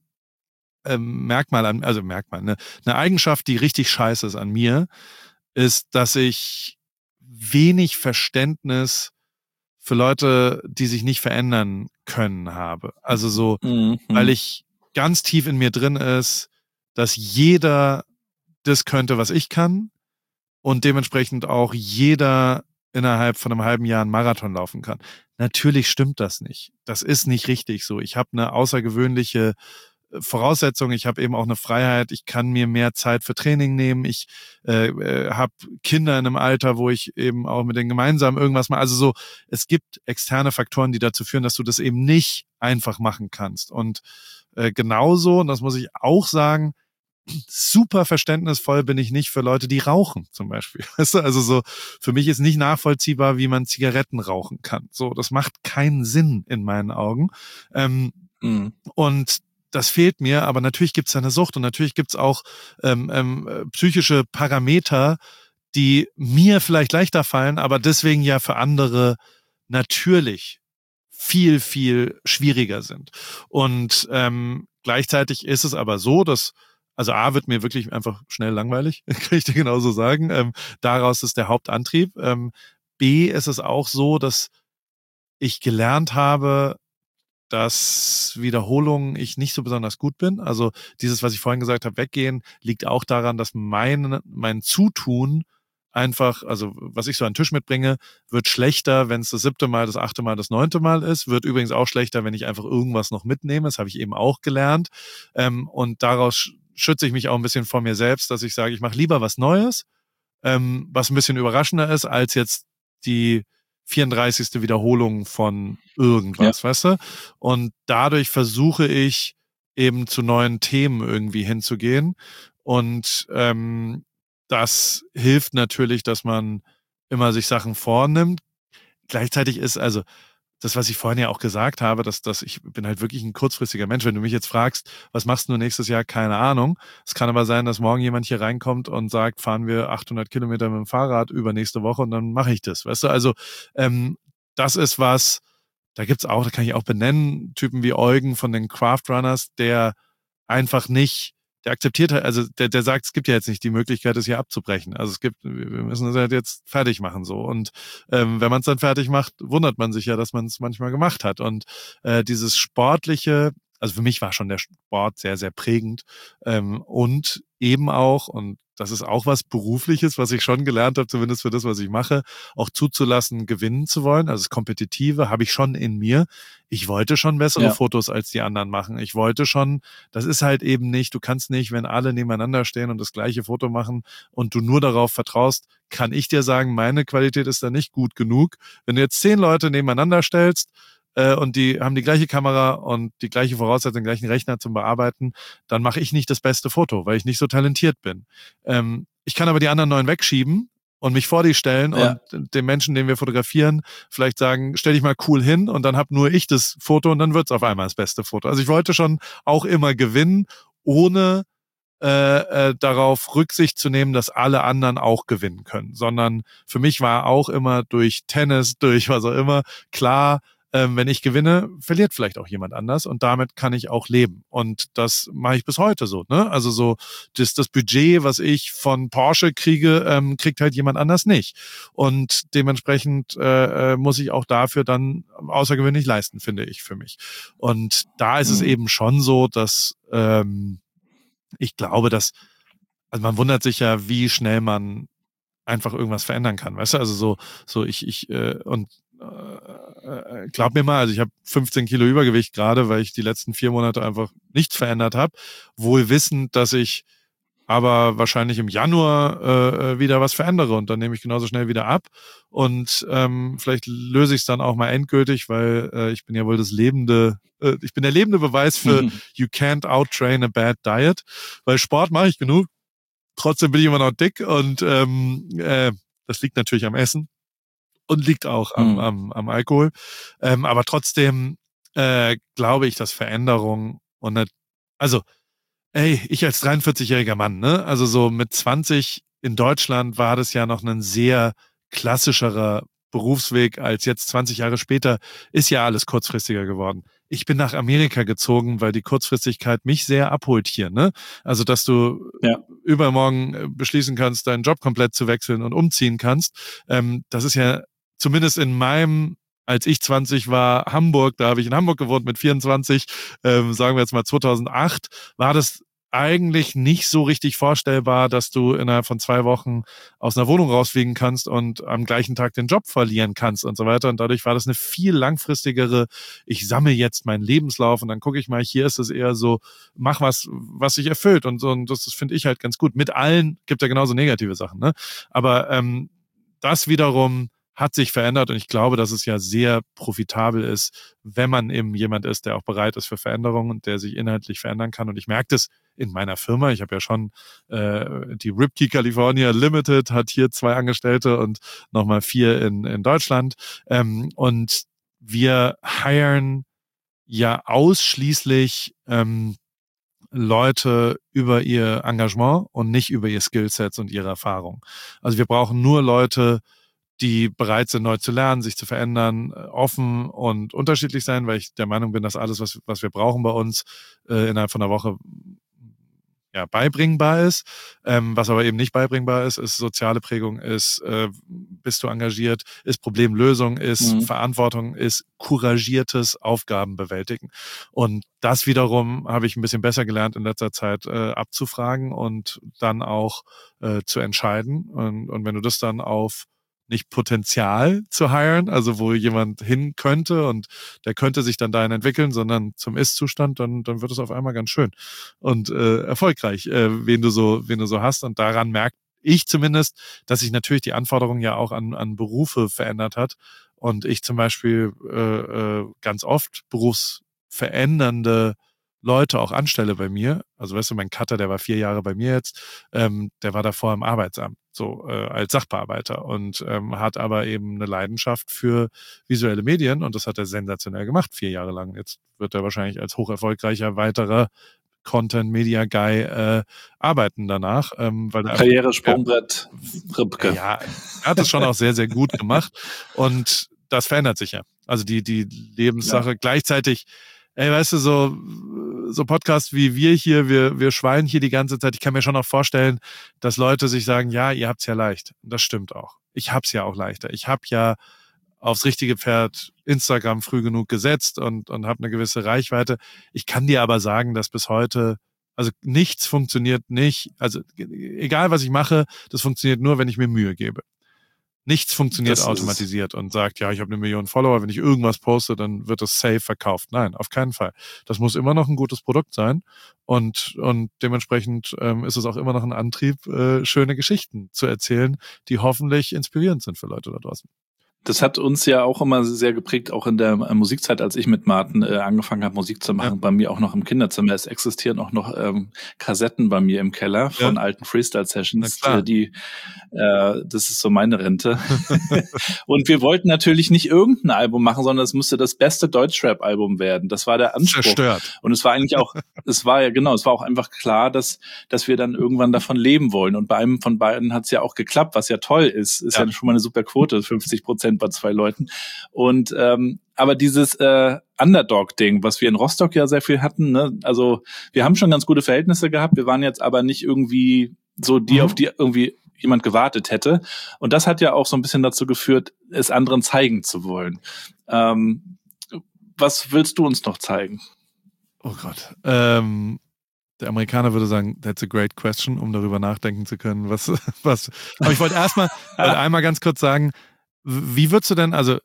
ähm, Merkmal an, also Merkmal, ne, eine Eigenschaft, die richtig scheiße ist an mir, ist, dass ich wenig Verständnis für Leute, die sich nicht verändern können, habe. Also so, mhm. weil ich ganz tief in mir drin ist, dass jeder das könnte, was ich kann und dementsprechend auch jeder innerhalb von einem halben Jahr einen Marathon laufen kann. Natürlich stimmt das nicht. Das ist nicht richtig so. Ich habe eine außergewöhnliche Voraussetzung, ich habe eben auch eine Freiheit, ich kann mir mehr Zeit für Training nehmen, ich äh, äh, habe Kinder in einem Alter, wo ich eben auch mit denen gemeinsam irgendwas mache. Also so, es gibt externe Faktoren, die dazu führen, dass du das eben nicht einfach machen kannst. Und äh, genauso, und das muss ich auch sagen, super verständnisvoll bin ich nicht für Leute, die rauchen zum Beispiel. Weißt du? Also so, für mich ist nicht nachvollziehbar, wie man Zigaretten rauchen kann. So, das macht keinen Sinn in meinen Augen. Ähm, mhm. Und das fehlt mir, aber natürlich gibt es eine Sucht und natürlich gibt es auch ähm, ähm, psychische Parameter, die mir vielleicht leichter fallen, aber deswegen ja für andere natürlich viel, viel schwieriger sind. Und ähm, gleichzeitig ist es aber so, dass, also A, wird mir wirklich einfach schnell langweilig, kann ich dir genauso sagen. Ähm, daraus ist der Hauptantrieb. Ähm, B, ist es auch so, dass ich gelernt habe, dass Wiederholungen ich nicht so besonders gut bin. Also dieses, was ich vorhin gesagt habe, weggehen, liegt auch daran, dass mein, mein Zutun einfach, also was ich so an den Tisch mitbringe, wird schlechter, wenn es das siebte Mal, das achte Mal, das neunte Mal ist. Wird übrigens auch schlechter, wenn ich einfach irgendwas noch mitnehme. Das habe ich eben auch gelernt. Ähm, und daraus schütze ich mich auch ein bisschen vor mir selbst, dass ich sage, ich mache lieber was Neues, ähm, was ein bisschen überraschender ist, als jetzt die vierunddreißigste Wiederholung von irgendwas, ja. Weißt du? Und dadurch versuche ich eben zu neuen Themen irgendwie hinzugehen. Und ähm, das hilft natürlich, dass man immer sich Sachen vornimmt. Gleichzeitig ist also das, was ich vorhin ja auch gesagt habe, dass, dass ich bin halt wirklich ein kurzfristiger Mensch. Wenn du mich jetzt fragst, was machst du nächstes Jahr? Keine Ahnung. Es kann aber sein, dass morgen jemand hier reinkommt und sagt, fahren wir achthundert Kilometer mit dem Fahrrad übernächste Woche und dann mache ich das. Weißt du, also ähm, das ist was, da gibt's auch, da kann ich auch benennen, Typen wie Eugen von den Craft Runners, der einfach nicht, der akzeptiert halt, also der, der sagt, es gibt ja jetzt nicht die Möglichkeit, das hier abzubrechen. Also es gibt, wir müssen das halt jetzt fertig machen so. Und ähm, wenn man es dann fertig macht, wundert man sich ja, dass man es manchmal gemacht hat. Und äh, dieses sportliche, also für mich war schon der Sport sehr, sehr prägend. Ähm, und eben auch, und das ist auch was Berufliches, was ich schon gelernt habe, zumindest für das, was ich mache, auch zuzulassen, gewinnen zu wollen. Also das Kompetitive habe ich schon in mir. Ich wollte schon bessere ja. Fotos als die anderen machen. Ich wollte schon, das ist halt eben nicht, du kannst nicht, wenn alle nebeneinander stehen und das gleiche Foto machen und du nur darauf vertraust, kann ich dir sagen, meine Qualität ist da nicht gut genug. Wenn du jetzt zehn Leute nebeneinander stellst, und die haben die gleiche Kamera und die gleiche Voraussetzung, den gleichen Rechner zum Bearbeiten, dann mache ich nicht das beste Foto, weil ich nicht so talentiert bin. Ähm, ich kann aber die anderen neun wegschieben und mich vor die stellen ja. und dem Menschen, den wir fotografieren, vielleicht sagen, stell dich mal cool hin und dann hab nur ich das Foto und dann wird's auf einmal das beste Foto. Also ich wollte schon auch immer gewinnen, ohne äh, äh, darauf Rücksicht zu nehmen, dass alle anderen auch gewinnen können, sondern für mich war auch immer durch Tennis, durch was auch immer, klar, Ähm, wenn ich gewinne, verliert vielleicht auch jemand anders und damit kann ich auch leben. Und das mache ich bis heute so. Ne? Also so das, das Budget, was ich von Porsche kriege, ähm, kriegt halt jemand anders nicht. Und dementsprechend äh, muss ich auch dafür dann außergewöhnlich leisten, finde ich für mich. Und da ist es eben schon so, dass ähm, ich glaube, dass also man wundert sich ja, wie schnell man einfach irgendwas verändern kann, weißt du? Also so, so ich, ich äh, und äh, glaub mir mal, also ich habe fünfzehn Kilo Übergewicht gerade, weil ich die letzten vier Monate einfach nichts verändert habe, wohl wissend, dass ich aber wahrscheinlich im Januar äh, wieder was verändere und dann nehme ich genauso schnell wieder ab und ähm, vielleicht löse ich es dann auch mal endgültig, weil äh, ich bin ja wohl das lebende, äh, ich bin der lebende Beweis für mhm. you can't outtrain a bad diet, weil Sport mache ich genug, trotzdem bin ich immer noch dick und ähm, äh, das liegt natürlich am Essen und liegt auch am, mhm. am, am Alkohol, ähm, aber trotzdem äh, glaube ich, dass Veränderung und nicht, also ey, ich als dreiundvierzigjähriger Mann, ne? Also so mit zwanzig in Deutschland war das ja noch ein sehr klassischerer Berufsweg als jetzt zwanzig Jahre später ist ja alles kurzfristiger geworden. Ich bin nach Amerika gezogen, weil die Kurzfristigkeit mich sehr abholt hier, ne? Also, dass du ja. übermorgen beschließen kannst, deinen Job komplett zu wechseln und umziehen kannst. Ähm, das ist ja zumindest in meinem als ich zwanzig war, Hamburg, da habe ich in Hamburg gewohnt mit vierundzwanzig, ähm, sagen wir jetzt mal zweitausendacht, war das eigentlich nicht so richtig vorstellbar, dass du innerhalb von zwei Wochen aus einer Wohnung rausfliegen kannst und am gleichen Tag den Job verlieren kannst und so weiter. Und dadurch war das eine viel langfristigere, ich sammle jetzt meinen Lebenslauf und dann gucke ich mal, hier ist es eher so, mach was, was sich erfüllt und so. Und das, das finde ich halt ganz gut. Mit allen gibt ja genauso negative Sachen, ne? Aber ähm, das wiederum hat sich verändert und ich glaube, dass es ja sehr profitabel ist, wenn man eben jemand ist, der auch bereit ist für Veränderungen und der sich inhaltlich verändern kann. Und ich merke das in meiner Firma. Ich habe ja schon äh, die Ripkey California Limited hat hier zwei Angestellte und nochmal vier in, in Deutschland. Ähm, und wir hiren ja ausschließlich ähm, Leute über ihr Engagement und nicht über ihr Skillsets und ihre Erfahrung. Also wir brauchen nur Leute, die bereit sind, neu zu lernen, sich zu verändern, offen und unterschiedlich sein, weil ich der Meinung bin, dass alles, was, was wir brauchen bei uns, äh, innerhalb von einer Woche ja, beibringbar ist. Ähm, was aber eben nicht beibringbar ist, ist soziale Prägung, ist, äh, bist du engagiert, ist Problemlösung, ist mhm. Verantwortung, ist couragiertes Aufgaben bewältigen. Und das wiederum habe ich ein bisschen besser gelernt in letzter Zeit äh, abzufragen und dann auch äh, zu entscheiden. Und, und wenn du das dann auf nicht Potenzial zu hiren, also wo jemand hin könnte und der könnte sich dann dahin entwickeln, sondern zum Ist-Zustand, dann dann wird es auf einmal ganz schön und äh, erfolgreich, äh, wen du so wen du so hast. Und daran merke ich zumindest, dass sich natürlich die Anforderungen ja auch an an Berufe verändert hat und ich zum Beispiel äh, äh, ganz oft berufsverändernde Leute auch anstelle bei mir. Also weißt du, mein Cutter, der war vier Jahre bei mir jetzt, ähm, der war davor im Arbeitsamt, so äh, als Sachbearbeiter und ähm, hat aber eben eine Leidenschaft für visuelle Medien und das hat er sensationell gemacht, vier Jahre lang. Jetzt wird er wahrscheinlich als hocherfolgreicher weiterer Content-Media-Guy äh, arbeiten danach. Ähm, weil Karrieresprungbrett Ripke. Ja, er hat es schon auch sehr, sehr gut gemacht und das verändert sich ja. Also die, die Lebenssache ja. Gleichzeitig. Ey, weißt du, so, so Podcasts wie wir hier, wir, wir schweinen hier die ganze Zeit. Ich kann mir schon auch vorstellen, dass Leute sich sagen, ja, ihr habt's ja leicht. Und das stimmt auch. Ich hab's ja auch leichter. Ich hab ja aufs richtige Pferd Instagram früh genug gesetzt und, und habe eine gewisse Reichweite. Ich kann dir aber sagen, dass bis heute, also nichts funktioniert nicht. Also egal, was ich mache, das funktioniert nur, wenn ich mir Mühe gebe. Nichts funktioniert das automatisiert und sagt, ja, ich habe eine Million Follower, wenn ich irgendwas poste, dann wird das safe verkauft. Nein, auf keinen Fall. Das muss immer noch ein gutes Produkt sein und und dementsprechend ähm, ist es auch immer noch ein Antrieb, äh, schöne Geschichten zu erzählen, die hoffentlich inspirierend sind für Leute da draußen. Das hat uns ja auch immer sehr geprägt, auch in der Musikzeit, als ich mit Martin äh, angefangen habe, Musik zu machen, ja. Bei mir auch noch im Kinderzimmer. Es existieren auch noch ähm, Kassetten bei mir im Keller von ja. alten Freestyle-Sessions, äh, die äh, das ist so meine Rente. Und wir wollten natürlich nicht irgendein Album machen, sondern es musste das beste Deutschrap-Album werden. Das war der Anspruch. Zerstört. Und es war eigentlich auch, es war ja genau, es war auch einfach klar, dass dass wir dann irgendwann davon leben wollen. Und bei einem von beiden hat es ja auch geklappt, was ja toll ist. Ist ja, ja schon mal eine super Quote, fünfzig Prozent bei zwei Leuten. Und ähm, aber dieses äh, Underdog-Ding, was wir in Rostock ja sehr viel hatten, ne? Also wir haben schon ganz gute Verhältnisse gehabt, wir waren jetzt aber nicht irgendwie so die, mhm. auf die irgendwie jemand gewartet hätte. Und das hat ja auch so ein bisschen dazu geführt, es anderen zeigen zu wollen. Ähm, was willst du uns noch zeigen? Oh Gott. Ähm, der Amerikaner würde sagen, that's a great question, um darüber nachdenken zu können, was, was. Aber ich wollte erstmal einmal ganz kurz sagen, wie würdest du denn, also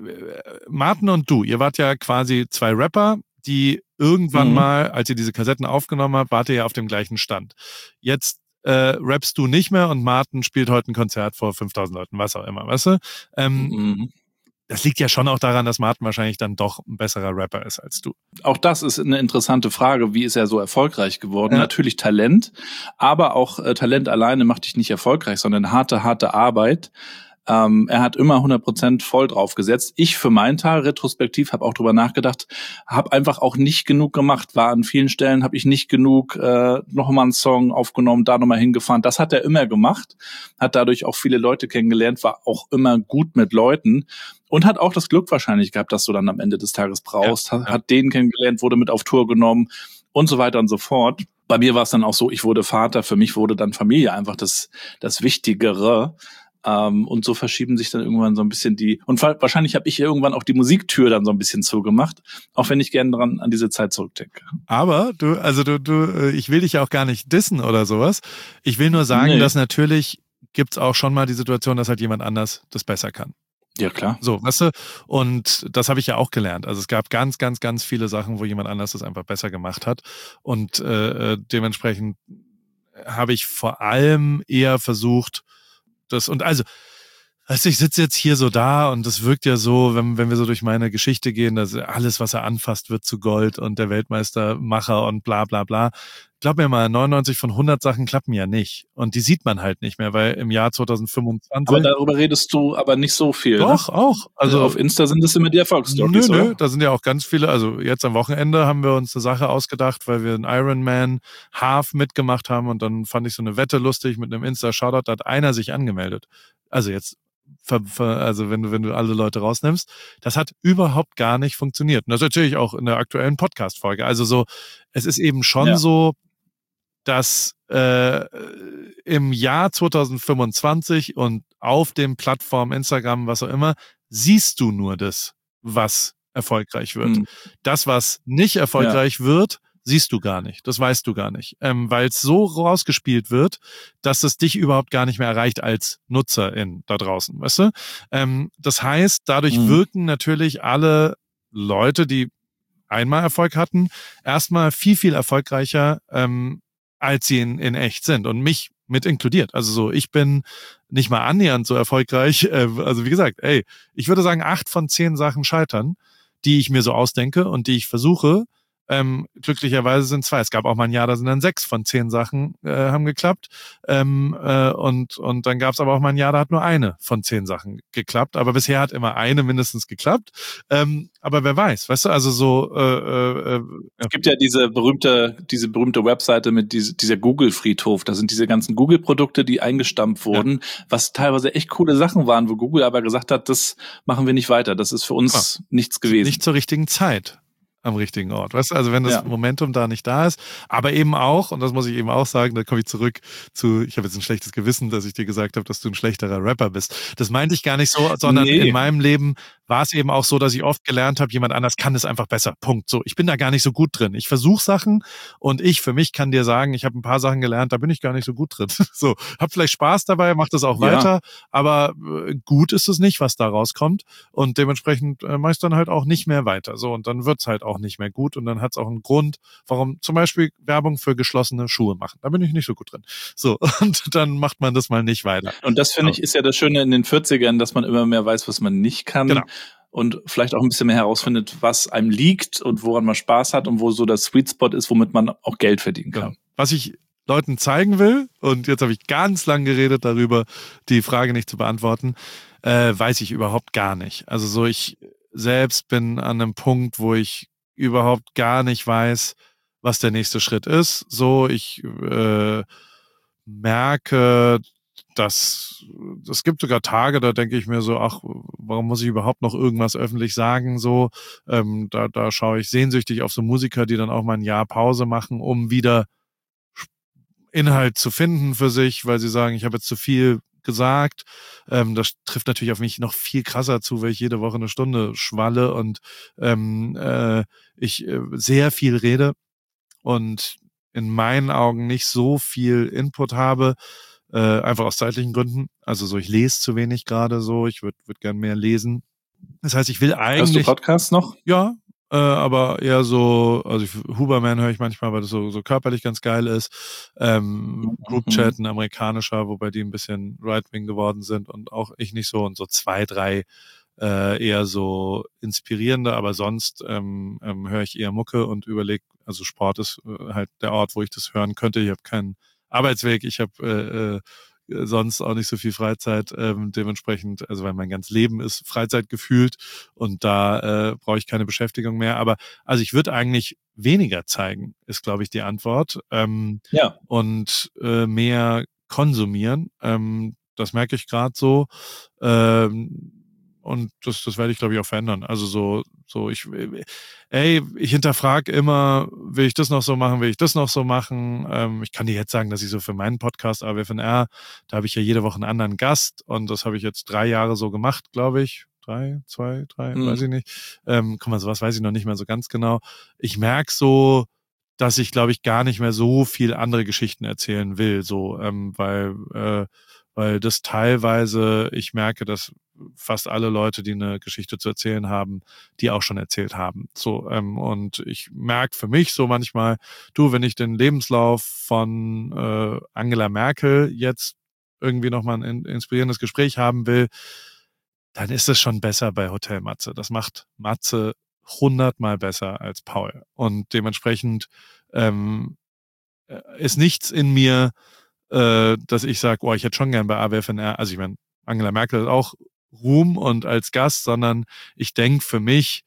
Martin und du, ihr wart ja quasi zwei Rapper, die irgendwann mhm. mal, als ihr diese Kassetten aufgenommen habt, wart ihr ja auf dem gleichen Stand. Jetzt äh, rappst du nicht mehr und Martin spielt heute ein Konzert vor fünftausend Leuten, was auch immer, weißt du? Ähm, mhm. Das liegt ja schon auch daran, dass Martin wahrscheinlich dann doch ein besserer Rapper ist als du. Auch das ist eine interessante Frage. Wie ist er so erfolgreich geworden? Ja. Natürlich Talent, aber auch äh, Talent alleine macht dich nicht erfolgreich, sondern harte, harte Arbeit. Ähm, er hat immer hundert Prozent voll drauf gesetzt. Ich für meinen Teil, retrospektiv, habe auch drüber nachgedacht, habe einfach auch nicht genug gemacht. War an vielen Stellen, habe ich nicht genug äh, nochmal einen Song aufgenommen, da nochmal hingefahren. Das hat er immer gemacht, hat dadurch auch viele Leute kennengelernt, war auch immer gut mit Leuten und hat auch das Glück wahrscheinlich gehabt, dass du dann am Ende des Tages brauchst. Ja, ja. Hat den kennengelernt, wurde mit auf Tour genommen und so weiter und so fort. Bei mir war es dann auch so, ich wurde Vater, für mich wurde dann Familie einfach das, das Wichtigere. Um, und so verschieben sich dann irgendwann so ein bisschen die, und wahrscheinlich habe ich irgendwann auch die Musiktür dann so ein bisschen zugemacht, auch wenn ich gerne dran an diese Zeit zurückdenke. Aber du, also du, du, ich will dich ja auch gar nicht dissen oder sowas. Ich will nur sagen, nee. dass natürlich gibt's auch schon mal die Situation, dass halt jemand anders das besser kann. Ja, klar. So, weißt du, und das habe ich ja auch gelernt. Also es gab ganz, ganz, ganz viele Sachen, wo jemand anders das einfach besser gemacht hat und äh, dementsprechend habe ich vor allem eher versucht, das, und also, weißt du, ich sitze jetzt hier so da und das wirkt ja so, wenn, wenn wir so durch meine Geschichte gehen, dass alles, was er anfasst, wird zu Gold und der Weltmeistermacher und bla bla bla. Glaub mir mal, neunundneunzig von hundert Sachen klappen ja nicht. Und die sieht man halt nicht mehr, weil im Jahr zwanzig fünfundzwanzig... Aber darüber redest du aber nicht so viel. Doch, ne? auch. Also auf Insta sind das immer die Erfolgsstories, nö, nö, oder? Da sind ja auch ganz viele, also jetzt am Wochenende haben wir uns eine Sache ausgedacht, weil wir einen Ironman Half mitgemacht haben und dann fand ich so eine Wette lustig mit einem Insta-Shoutout, da hat einer sich angemeldet. Also jetzt Ver, ver, also wenn du, wenn du alle Leute rausnimmst, das hat überhaupt gar nicht funktioniert. Und das erzähle ich auch in der aktuellen Podcast-Folge. Also so, es ist eben schon ja. so, dass äh, im Jahr zwanzig fünfundzwanzig und auf den Plattformen Instagram, was auch immer, siehst du nur das, was erfolgreich wird. Hm. Das, was nicht erfolgreich ja. wird, siehst du gar nicht. Das weißt du gar nicht. Ähm, weil es so rausgespielt wird, dass es dich überhaupt gar nicht mehr erreicht als Nutzerin da draußen, weißt du? Ähm, das heißt, dadurch hm. wirken natürlich alle Leute, die einmal Erfolg hatten, erstmal viel, viel erfolgreicher, ähm, als sie in, in echt sind und mich mit inkludiert. Also so, ich bin nicht mal annähernd so erfolgreich. Äh, also wie gesagt, ey, ich würde sagen, acht von zehn Sachen scheitern, die ich mir so ausdenke und die ich versuche. Ähm, glücklicherweise sind zwei. Es gab auch mal ein Jahr, da sind dann sechs von zehn Sachen äh, haben geklappt. Ähm, äh, und und dann gab es aber auch mal ein Jahr, da hat nur eine von zehn Sachen geklappt. Aber bisher hat immer eine mindestens geklappt. Ähm, aber wer weiß, weißt du, also so. Äh, äh, es gibt ja diese berühmte, diese berühmte Webseite mit diese, dieser Google-Friedhof. Da sind diese ganzen Google-Produkte, die eingestampft wurden, ja. was teilweise echt coole Sachen waren, wo Google aber gesagt hat, das machen wir nicht weiter. Das ist für uns ja. nichts gewesen. Nicht zur richtigen Zeit. Am richtigen Ort. Weißt du, also wenn das ja. Momentum da nicht da ist, aber eben auch, und das muss ich eben auch sagen, da komme ich zurück zu, ich habe jetzt ein schlechtes Gewissen, dass ich dir gesagt habe, dass du ein schlechterer Rapper bist. Das meinte ich gar nicht so, sondern nee. in meinem Leben war es eben auch so, dass ich oft gelernt habe, jemand anders kann es einfach besser. Punkt. So, ich bin da gar nicht so gut drin. Ich versuche Sachen und ich für mich kann dir sagen, ich habe ein paar Sachen gelernt, da bin ich gar nicht so gut drin. So, hab vielleicht Spaß dabei, mach das auch ja. weiter, aber gut ist es nicht, was da rauskommt und dementsprechend äh, mach ich dann halt auch nicht mehr weiter. So, und dann wird's halt auch nicht mehr gut und dann hat es auch einen Grund, warum zum Beispiel Werbung für geschlossene Schuhe machen. Da bin ich nicht so gut drin. So, und dann macht man das mal nicht weiter. Und das finde ich ist ja das Schöne in den vierzigern, dass man immer mehr weiß, was man nicht kann. Genau. Und vielleicht auch ein bisschen mehr herausfindet, was einem liegt und woran man Spaß hat und wo so das Sweet Spot ist, womit man auch Geld verdienen kann. Genau. Was ich Leuten zeigen will, und jetzt habe ich ganz lang geredet darüber, die Frage nicht zu beantworten, äh, weiß ich überhaupt gar nicht. Also so, ich selbst bin an einem Punkt, wo ich überhaupt gar nicht weiß, was der nächste Schritt ist. So, ich äh, merke, das, es gibt sogar Tage, da denke ich mir so, ach, warum muss ich überhaupt noch irgendwas öffentlich sagen? So, ähm, da, da schaue ich sehnsüchtig auf so Musiker, die dann auch mal ein Jahr Pause machen, um wieder Inhalt zu finden für sich, weil sie sagen, ich habe jetzt zu viel gesagt. Ähm, das trifft natürlich auf mich noch viel krasser zu, weil ich jede Woche eine Stunde schwalle und ähm, äh, ich äh, sehr viel rede und in meinen Augen nicht so viel Input habe, äh, einfach aus zeitlichen Gründen. Also so, ich lese zu wenig gerade so, ich würde würd gern mehr lesen. Das heißt, ich will eigentlich... Hörst du Podcasts noch? Ja, äh, aber eher so, also ich, Huberman höre ich manchmal, weil das so, so körperlich ganz geil ist. Ähm, mhm. Groupchat, ein amerikanischer, wobei die ein bisschen right-wing geworden sind und auch ich nicht so und so zwei, drei äh, eher so inspirierende, aber sonst ähm, ähm, höre ich eher Mucke und überlege, also Sport ist äh, halt der Ort, wo ich das hören könnte. Ich habe keinen Arbeitsweg, ich habe äh, äh, sonst auch nicht so viel Freizeit, ähm, dementsprechend, also weil mein ganzes Leben ist Freizeit gefühlt und da äh, brauche ich keine Beschäftigung mehr. Aber also ich würde eigentlich weniger zeigen, ist glaube ich die Antwort. Ähm, ja. Und äh, mehr konsumieren. Ähm, das merke ich gerade so. Ähm, und das, das werde ich, glaube ich, auch verändern. Also so, so ich, ey, ich hinterfrage immer, will ich das noch so machen, will ich das noch so machen? Ähm, ich kann dir jetzt sagen, dass ich so für meinen Podcast A W F N R, da habe ich ja jede Woche einen anderen Gast und das habe ich jetzt drei Jahre so gemacht, glaube ich. Drei, zwei, drei, hm. weiß ich nicht. Ähm, guck mal, sowas weiß ich noch nicht mehr so ganz genau. Ich merke so, dass ich, glaube ich, gar nicht mehr so viel andere Geschichten erzählen will, so, ähm, weil, äh, weil das teilweise, ich merke, dass fast alle Leute, die eine Geschichte zu erzählen haben, die auch schon erzählt haben. So, ähm, und ich merke für mich so manchmal, du, wenn ich den Lebenslauf von äh, Angela Merkel jetzt irgendwie nochmal ein inspirierendes Gespräch haben will, dann ist es schon besser bei Hotel Matze. Das macht Matze hundertmal besser als Paul. Und dementsprechend ähm, ist nichts in mir, äh, dass ich sage, oh, ich hätte schon gern bei A W F N R, also ich meine, Angela Merkel hat auch Ruhm und als Gast, sondern ich denke für mich,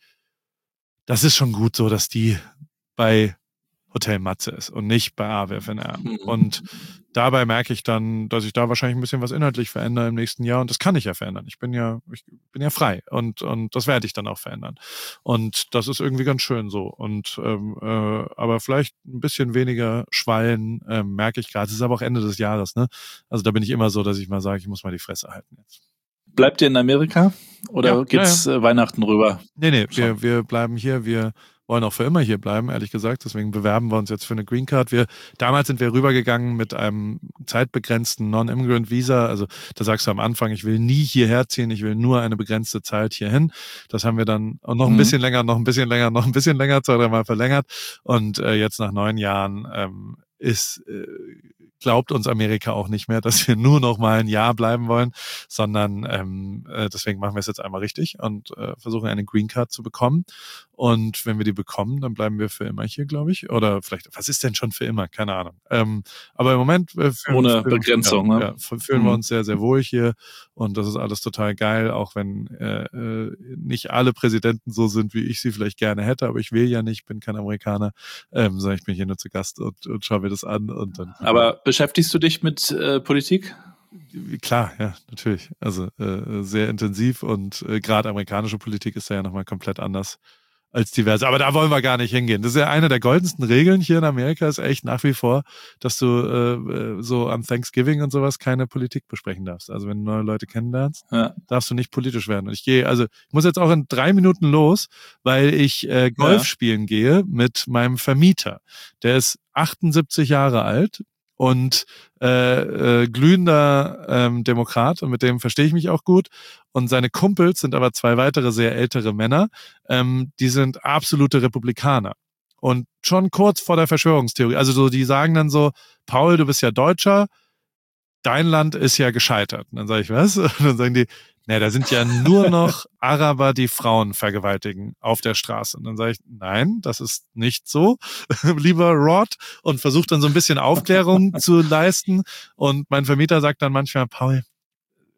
das ist schon gut so, dass die bei Hotel Matze ist und nicht bei A W F N R. Und dabei merke ich dann, dass ich da wahrscheinlich ein bisschen was inhaltlich verändere im nächsten Jahr und das kann ich ja verändern. Ich bin ja, ich bin ja frei und und das werde ich dann auch verändern. Und das ist irgendwie ganz schön so. Und ähm, äh, aber vielleicht ein bisschen weniger Schwallen ähm, merke ich gerade. Es ist aber auch Ende des Jahres, ne? Also da bin ich immer so, dass ich mal sage, ich muss mal die Fresse halten jetzt. Bleibt ihr in Amerika oder ja, geht's ja, ja. Weihnachten rüber? Nee, nee, wir, wir bleiben hier, wir wollen auch für immer hier bleiben, ehrlich gesagt. Deswegen bewerben wir uns jetzt für eine Green Card. Wir, damals sind wir rübergegangen mit einem zeitbegrenzten Non-Immigrant Visa. Also da sagst du am Anfang, ich will nie hierher ziehen, ich will nur eine begrenzte Zeit hierhin. Das haben wir dann noch ein mhm. bisschen länger, noch ein bisschen länger, noch ein bisschen länger, zwei, dreimal verlängert. Und äh, jetzt nach neun Jahren ähm, ist äh, glaubt uns Amerika auch nicht mehr, dass wir nur noch mal ein Jahr bleiben wollen, sondern ähm, äh, deswegen machen wir es jetzt einmal richtig und äh, versuchen eine Green Card zu bekommen. Und wenn wir die bekommen, dann bleiben wir für immer hier, glaube ich. Oder vielleicht, was ist denn schon für immer? Keine Ahnung. Ähm, aber im Moment äh, fühlen, ohne fühlen, Begrenzung, ja, ne? Ja, fühlen mhm. wir uns sehr, sehr wohl hier und das ist alles total geil, auch wenn äh, äh, nicht alle Präsidenten so sind, wie ich sie vielleicht gerne hätte, aber ich will ja nicht, bin kein Amerikaner, ähm, sondern ich bin hier nur zu Gast und, und schaue mir das an. Und dann. Aber beschäftigst du dich mit äh, Politik? Klar, ja, natürlich. Also äh, sehr intensiv und äh, gerade amerikanische Politik ist ja nochmal komplett anders als diverse. Aber da wollen wir gar nicht hingehen. Das ist ja eine der goldensten Regeln hier in Amerika, ist echt nach wie vor, dass du äh, so am Thanksgiving und sowas keine Politik besprechen darfst. Also wenn du neue Leute kennenlernst, ja. darfst du nicht politisch werden. Und ich gehe, also ich muss jetzt auch in drei Minuten los, weil ich äh, Golf ja. spielen gehe mit meinem Vermieter. Der ist achtundsiebzig Jahre alt und äh, äh, glühender ähm, Demokrat und mit dem verstehe ich mich auch gut. Und seine Kumpels sind aber zwei weitere sehr ältere Männer, ähm, die sind absolute Republikaner. Und schon kurz vor der Verschwörungstheorie, also so, die sagen dann so, Paul, du bist ja Deutscher, dein Land ist ja gescheitert. Und dann sage ich, was? Und dann sagen die, ne, da sind ja nur noch Araber, die Frauen vergewaltigen auf der Straße. Und dann sage ich, nein, das ist nicht so, lieber Rod. Und versucht dann so ein bisschen Aufklärung zu leisten. Und mein Vermieter sagt dann manchmal, Paul,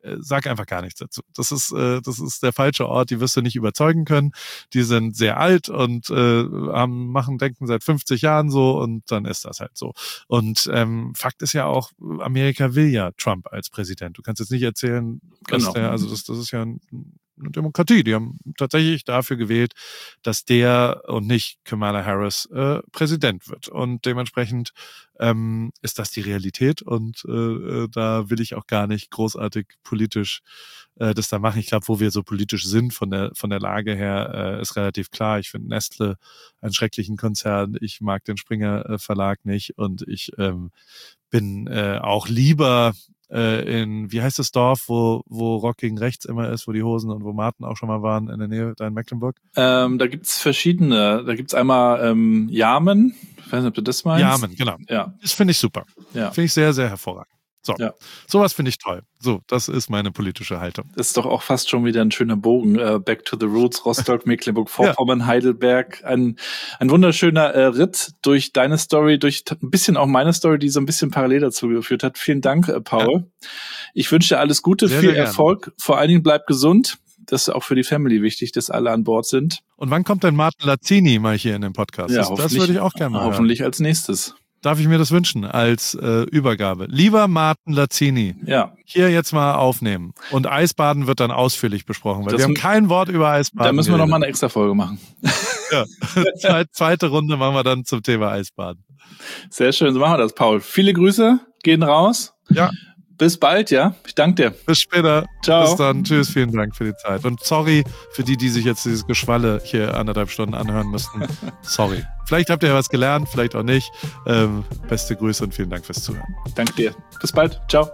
sag einfach gar nichts dazu. Das ist, äh, das ist der falsche Ort, die wirst du nicht überzeugen können. Die sind sehr alt und äh, haben, machen, denken seit fünfzig Jahren so und dann ist das halt so. Und ähm, Fakt ist ja auch, Amerika will ja Trump als Präsident. Du kannst jetzt nicht erzählen, dass Genau. der, also das, das ist ja ein, eine Demokratie. Die haben tatsächlich dafür gewählt, dass der und nicht Kamala Harris äh, Präsident wird. Und dementsprechend ähm, ist das die Realität und äh, da will ich auch gar nicht großartig politisch äh, das da machen. Ich glaube, wo wir so politisch sind von der von der Lage her, äh, ist relativ klar. Ich finde Nestle einen schrecklichen Konzern. Ich mag den Springer äh, Verlag nicht und ich ähm, bin äh, auch lieber in, wie heißt das Dorf, wo, wo Rock gegen Rechts immer ist, wo die Hosen und wo Martin auch schon mal waren, in der Nähe, da in Mecklenburg? Ähm, da gibt's verschiedene. Da gibt's einmal ähm, Jamen. Ich weiß nicht, ob du das meinst. Jamen, genau. Ja. Das finde ich super. Ja. Finde ich sehr, sehr hervorragend. So, ja. Sowas finde ich toll. So, das ist meine politische Haltung. Das ist doch auch fast schon wieder ein schöner Bogen. Uh, back to the roots, Rostock, Mecklenburg-Vorpommern, ja. Heidelberg. Ein, ein wunderschöner äh, Ritt durch deine Story, durch ein bisschen auch meine Story, die so ein bisschen parallel dazu geführt hat. Vielen Dank, äh, Paul. Ja. Ich wünsche dir alles Gute, sehr, viel sehr Erfolg. Vor allen Dingen bleib gesund. Das ist auch für die Family wichtig, dass alle an Bord sind. Und wann kommt denn Martin Lazzini mal hier in den Podcast? Ja, das, das würde ich auch gerne mal Hoffentlich hören. Als nächstes. Darf ich mir das wünschen als äh, Übergabe? Lieber Martin Lazzini, ja. hier jetzt mal aufnehmen. Und Eisbaden wird dann ausführlich besprochen, weil das wir haben kein Wort über Eisbaden. Da müssen wir nochmal eine extra Folge machen. Ja, zweite Runde machen wir dann zum Thema Eisbaden. Sehr schön, so machen wir das, Paul. Viele Grüße, gehen raus. Ja. Bis bald, ja. Ich danke dir. Bis später. Ciao. Bis dann. Tschüss. Vielen Dank für die Zeit. Und sorry für die, die sich jetzt dieses Geschwalle hier anderthalb Stunden anhören müssten. Sorry. Vielleicht habt ihr ja was gelernt, vielleicht auch nicht. Ähm, beste Grüße und vielen Dank fürs Zuhören. Danke dir. Bis bald. Ciao.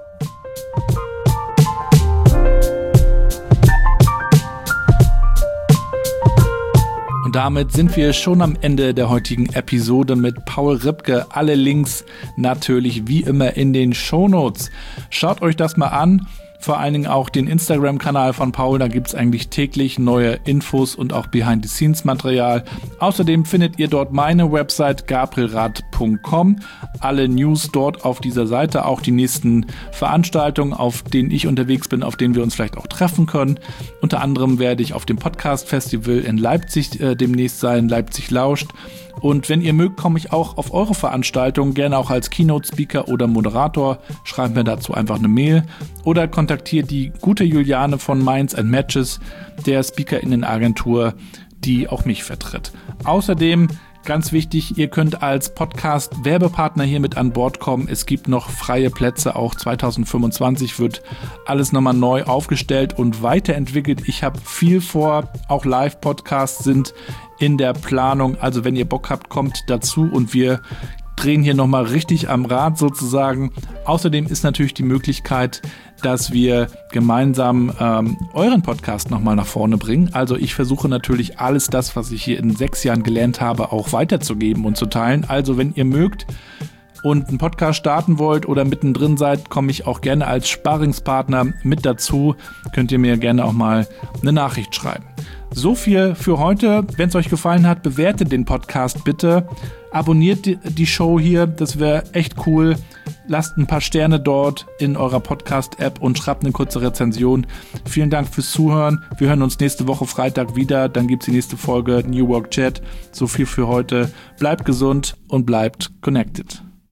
Und damit sind wir schon am Ende der heutigen Episode mit Paul Ripke. Alle Links natürlich wie immer in den Shownotes. Schaut euch das mal an. Vor allen Dingen auch den Instagram-Kanal von Paul, da gibt's eigentlich täglich neue Infos und auch Behind-the-Scenes-Material. Außerdem findet ihr dort meine Website gabrielrath punkt com. Alle News dort auf dieser Seite, auch die nächsten Veranstaltungen, auf denen ich unterwegs bin, auf denen wir uns vielleicht auch treffen können. Unter anderem werde ich auf dem Podcast-Festival in Leipzig äh, demnächst sein, Leipzig lauscht. Und wenn ihr mögt, komme ich auch auf eure Veranstaltungen, gerne auch als Keynote-Speaker oder Moderator. Schreibt mir dazu einfach eine Mail oder kontaktiert die gute Juliane von Minds and Matches, der SpeakerInnen-Agentur, die auch mich vertritt. Außerdem, ganz wichtig, ihr könnt als Podcast-Werbepartner hier mit an Bord kommen. Es gibt noch freie Plätze, auch zwanzig fünfundzwanzig wird alles nochmal neu aufgestellt und weiterentwickelt. Ich habe viel vor, auch Live-Podcasts sind in der Planung. Also wenn ihr Bock habt, kommt dazu und wir drehen hier nochmal richtig am Rad sozusagen. Außerdem ist natürlich die Möglichkeit, dass wir gemeinsam ähm, euren Podcast nochmal nach vorne bringen. Also ich versuche natürlich alles das, was ich hier in sechs Jahren gelernt habe, auch weiterzugeben und zu teilen. Also wenn ihr mögt und einen Podcast starten wollt oder mittendrin seid, komme ich auch gerne als Sparringspartner mit dazu. Könnt ihr mir gerne auch mal eine Nachricht schreiben. So viel für heute. Wenn es euch gefallen hat, bewertet den Podcast bitte. Abonniert die, die Show hier, das wäre echt cool. Lasst ein paar Sterne dort in eurer Podcast-App und schreibt eine kurze Rezension. Vielen Dank fürs Zuhören. Wir hören uns nächste Woche Freitag wieder. Dann gibt's die nächste Folge New Work Chat. So viel für heute. Bleibt gesund und bleibt connected.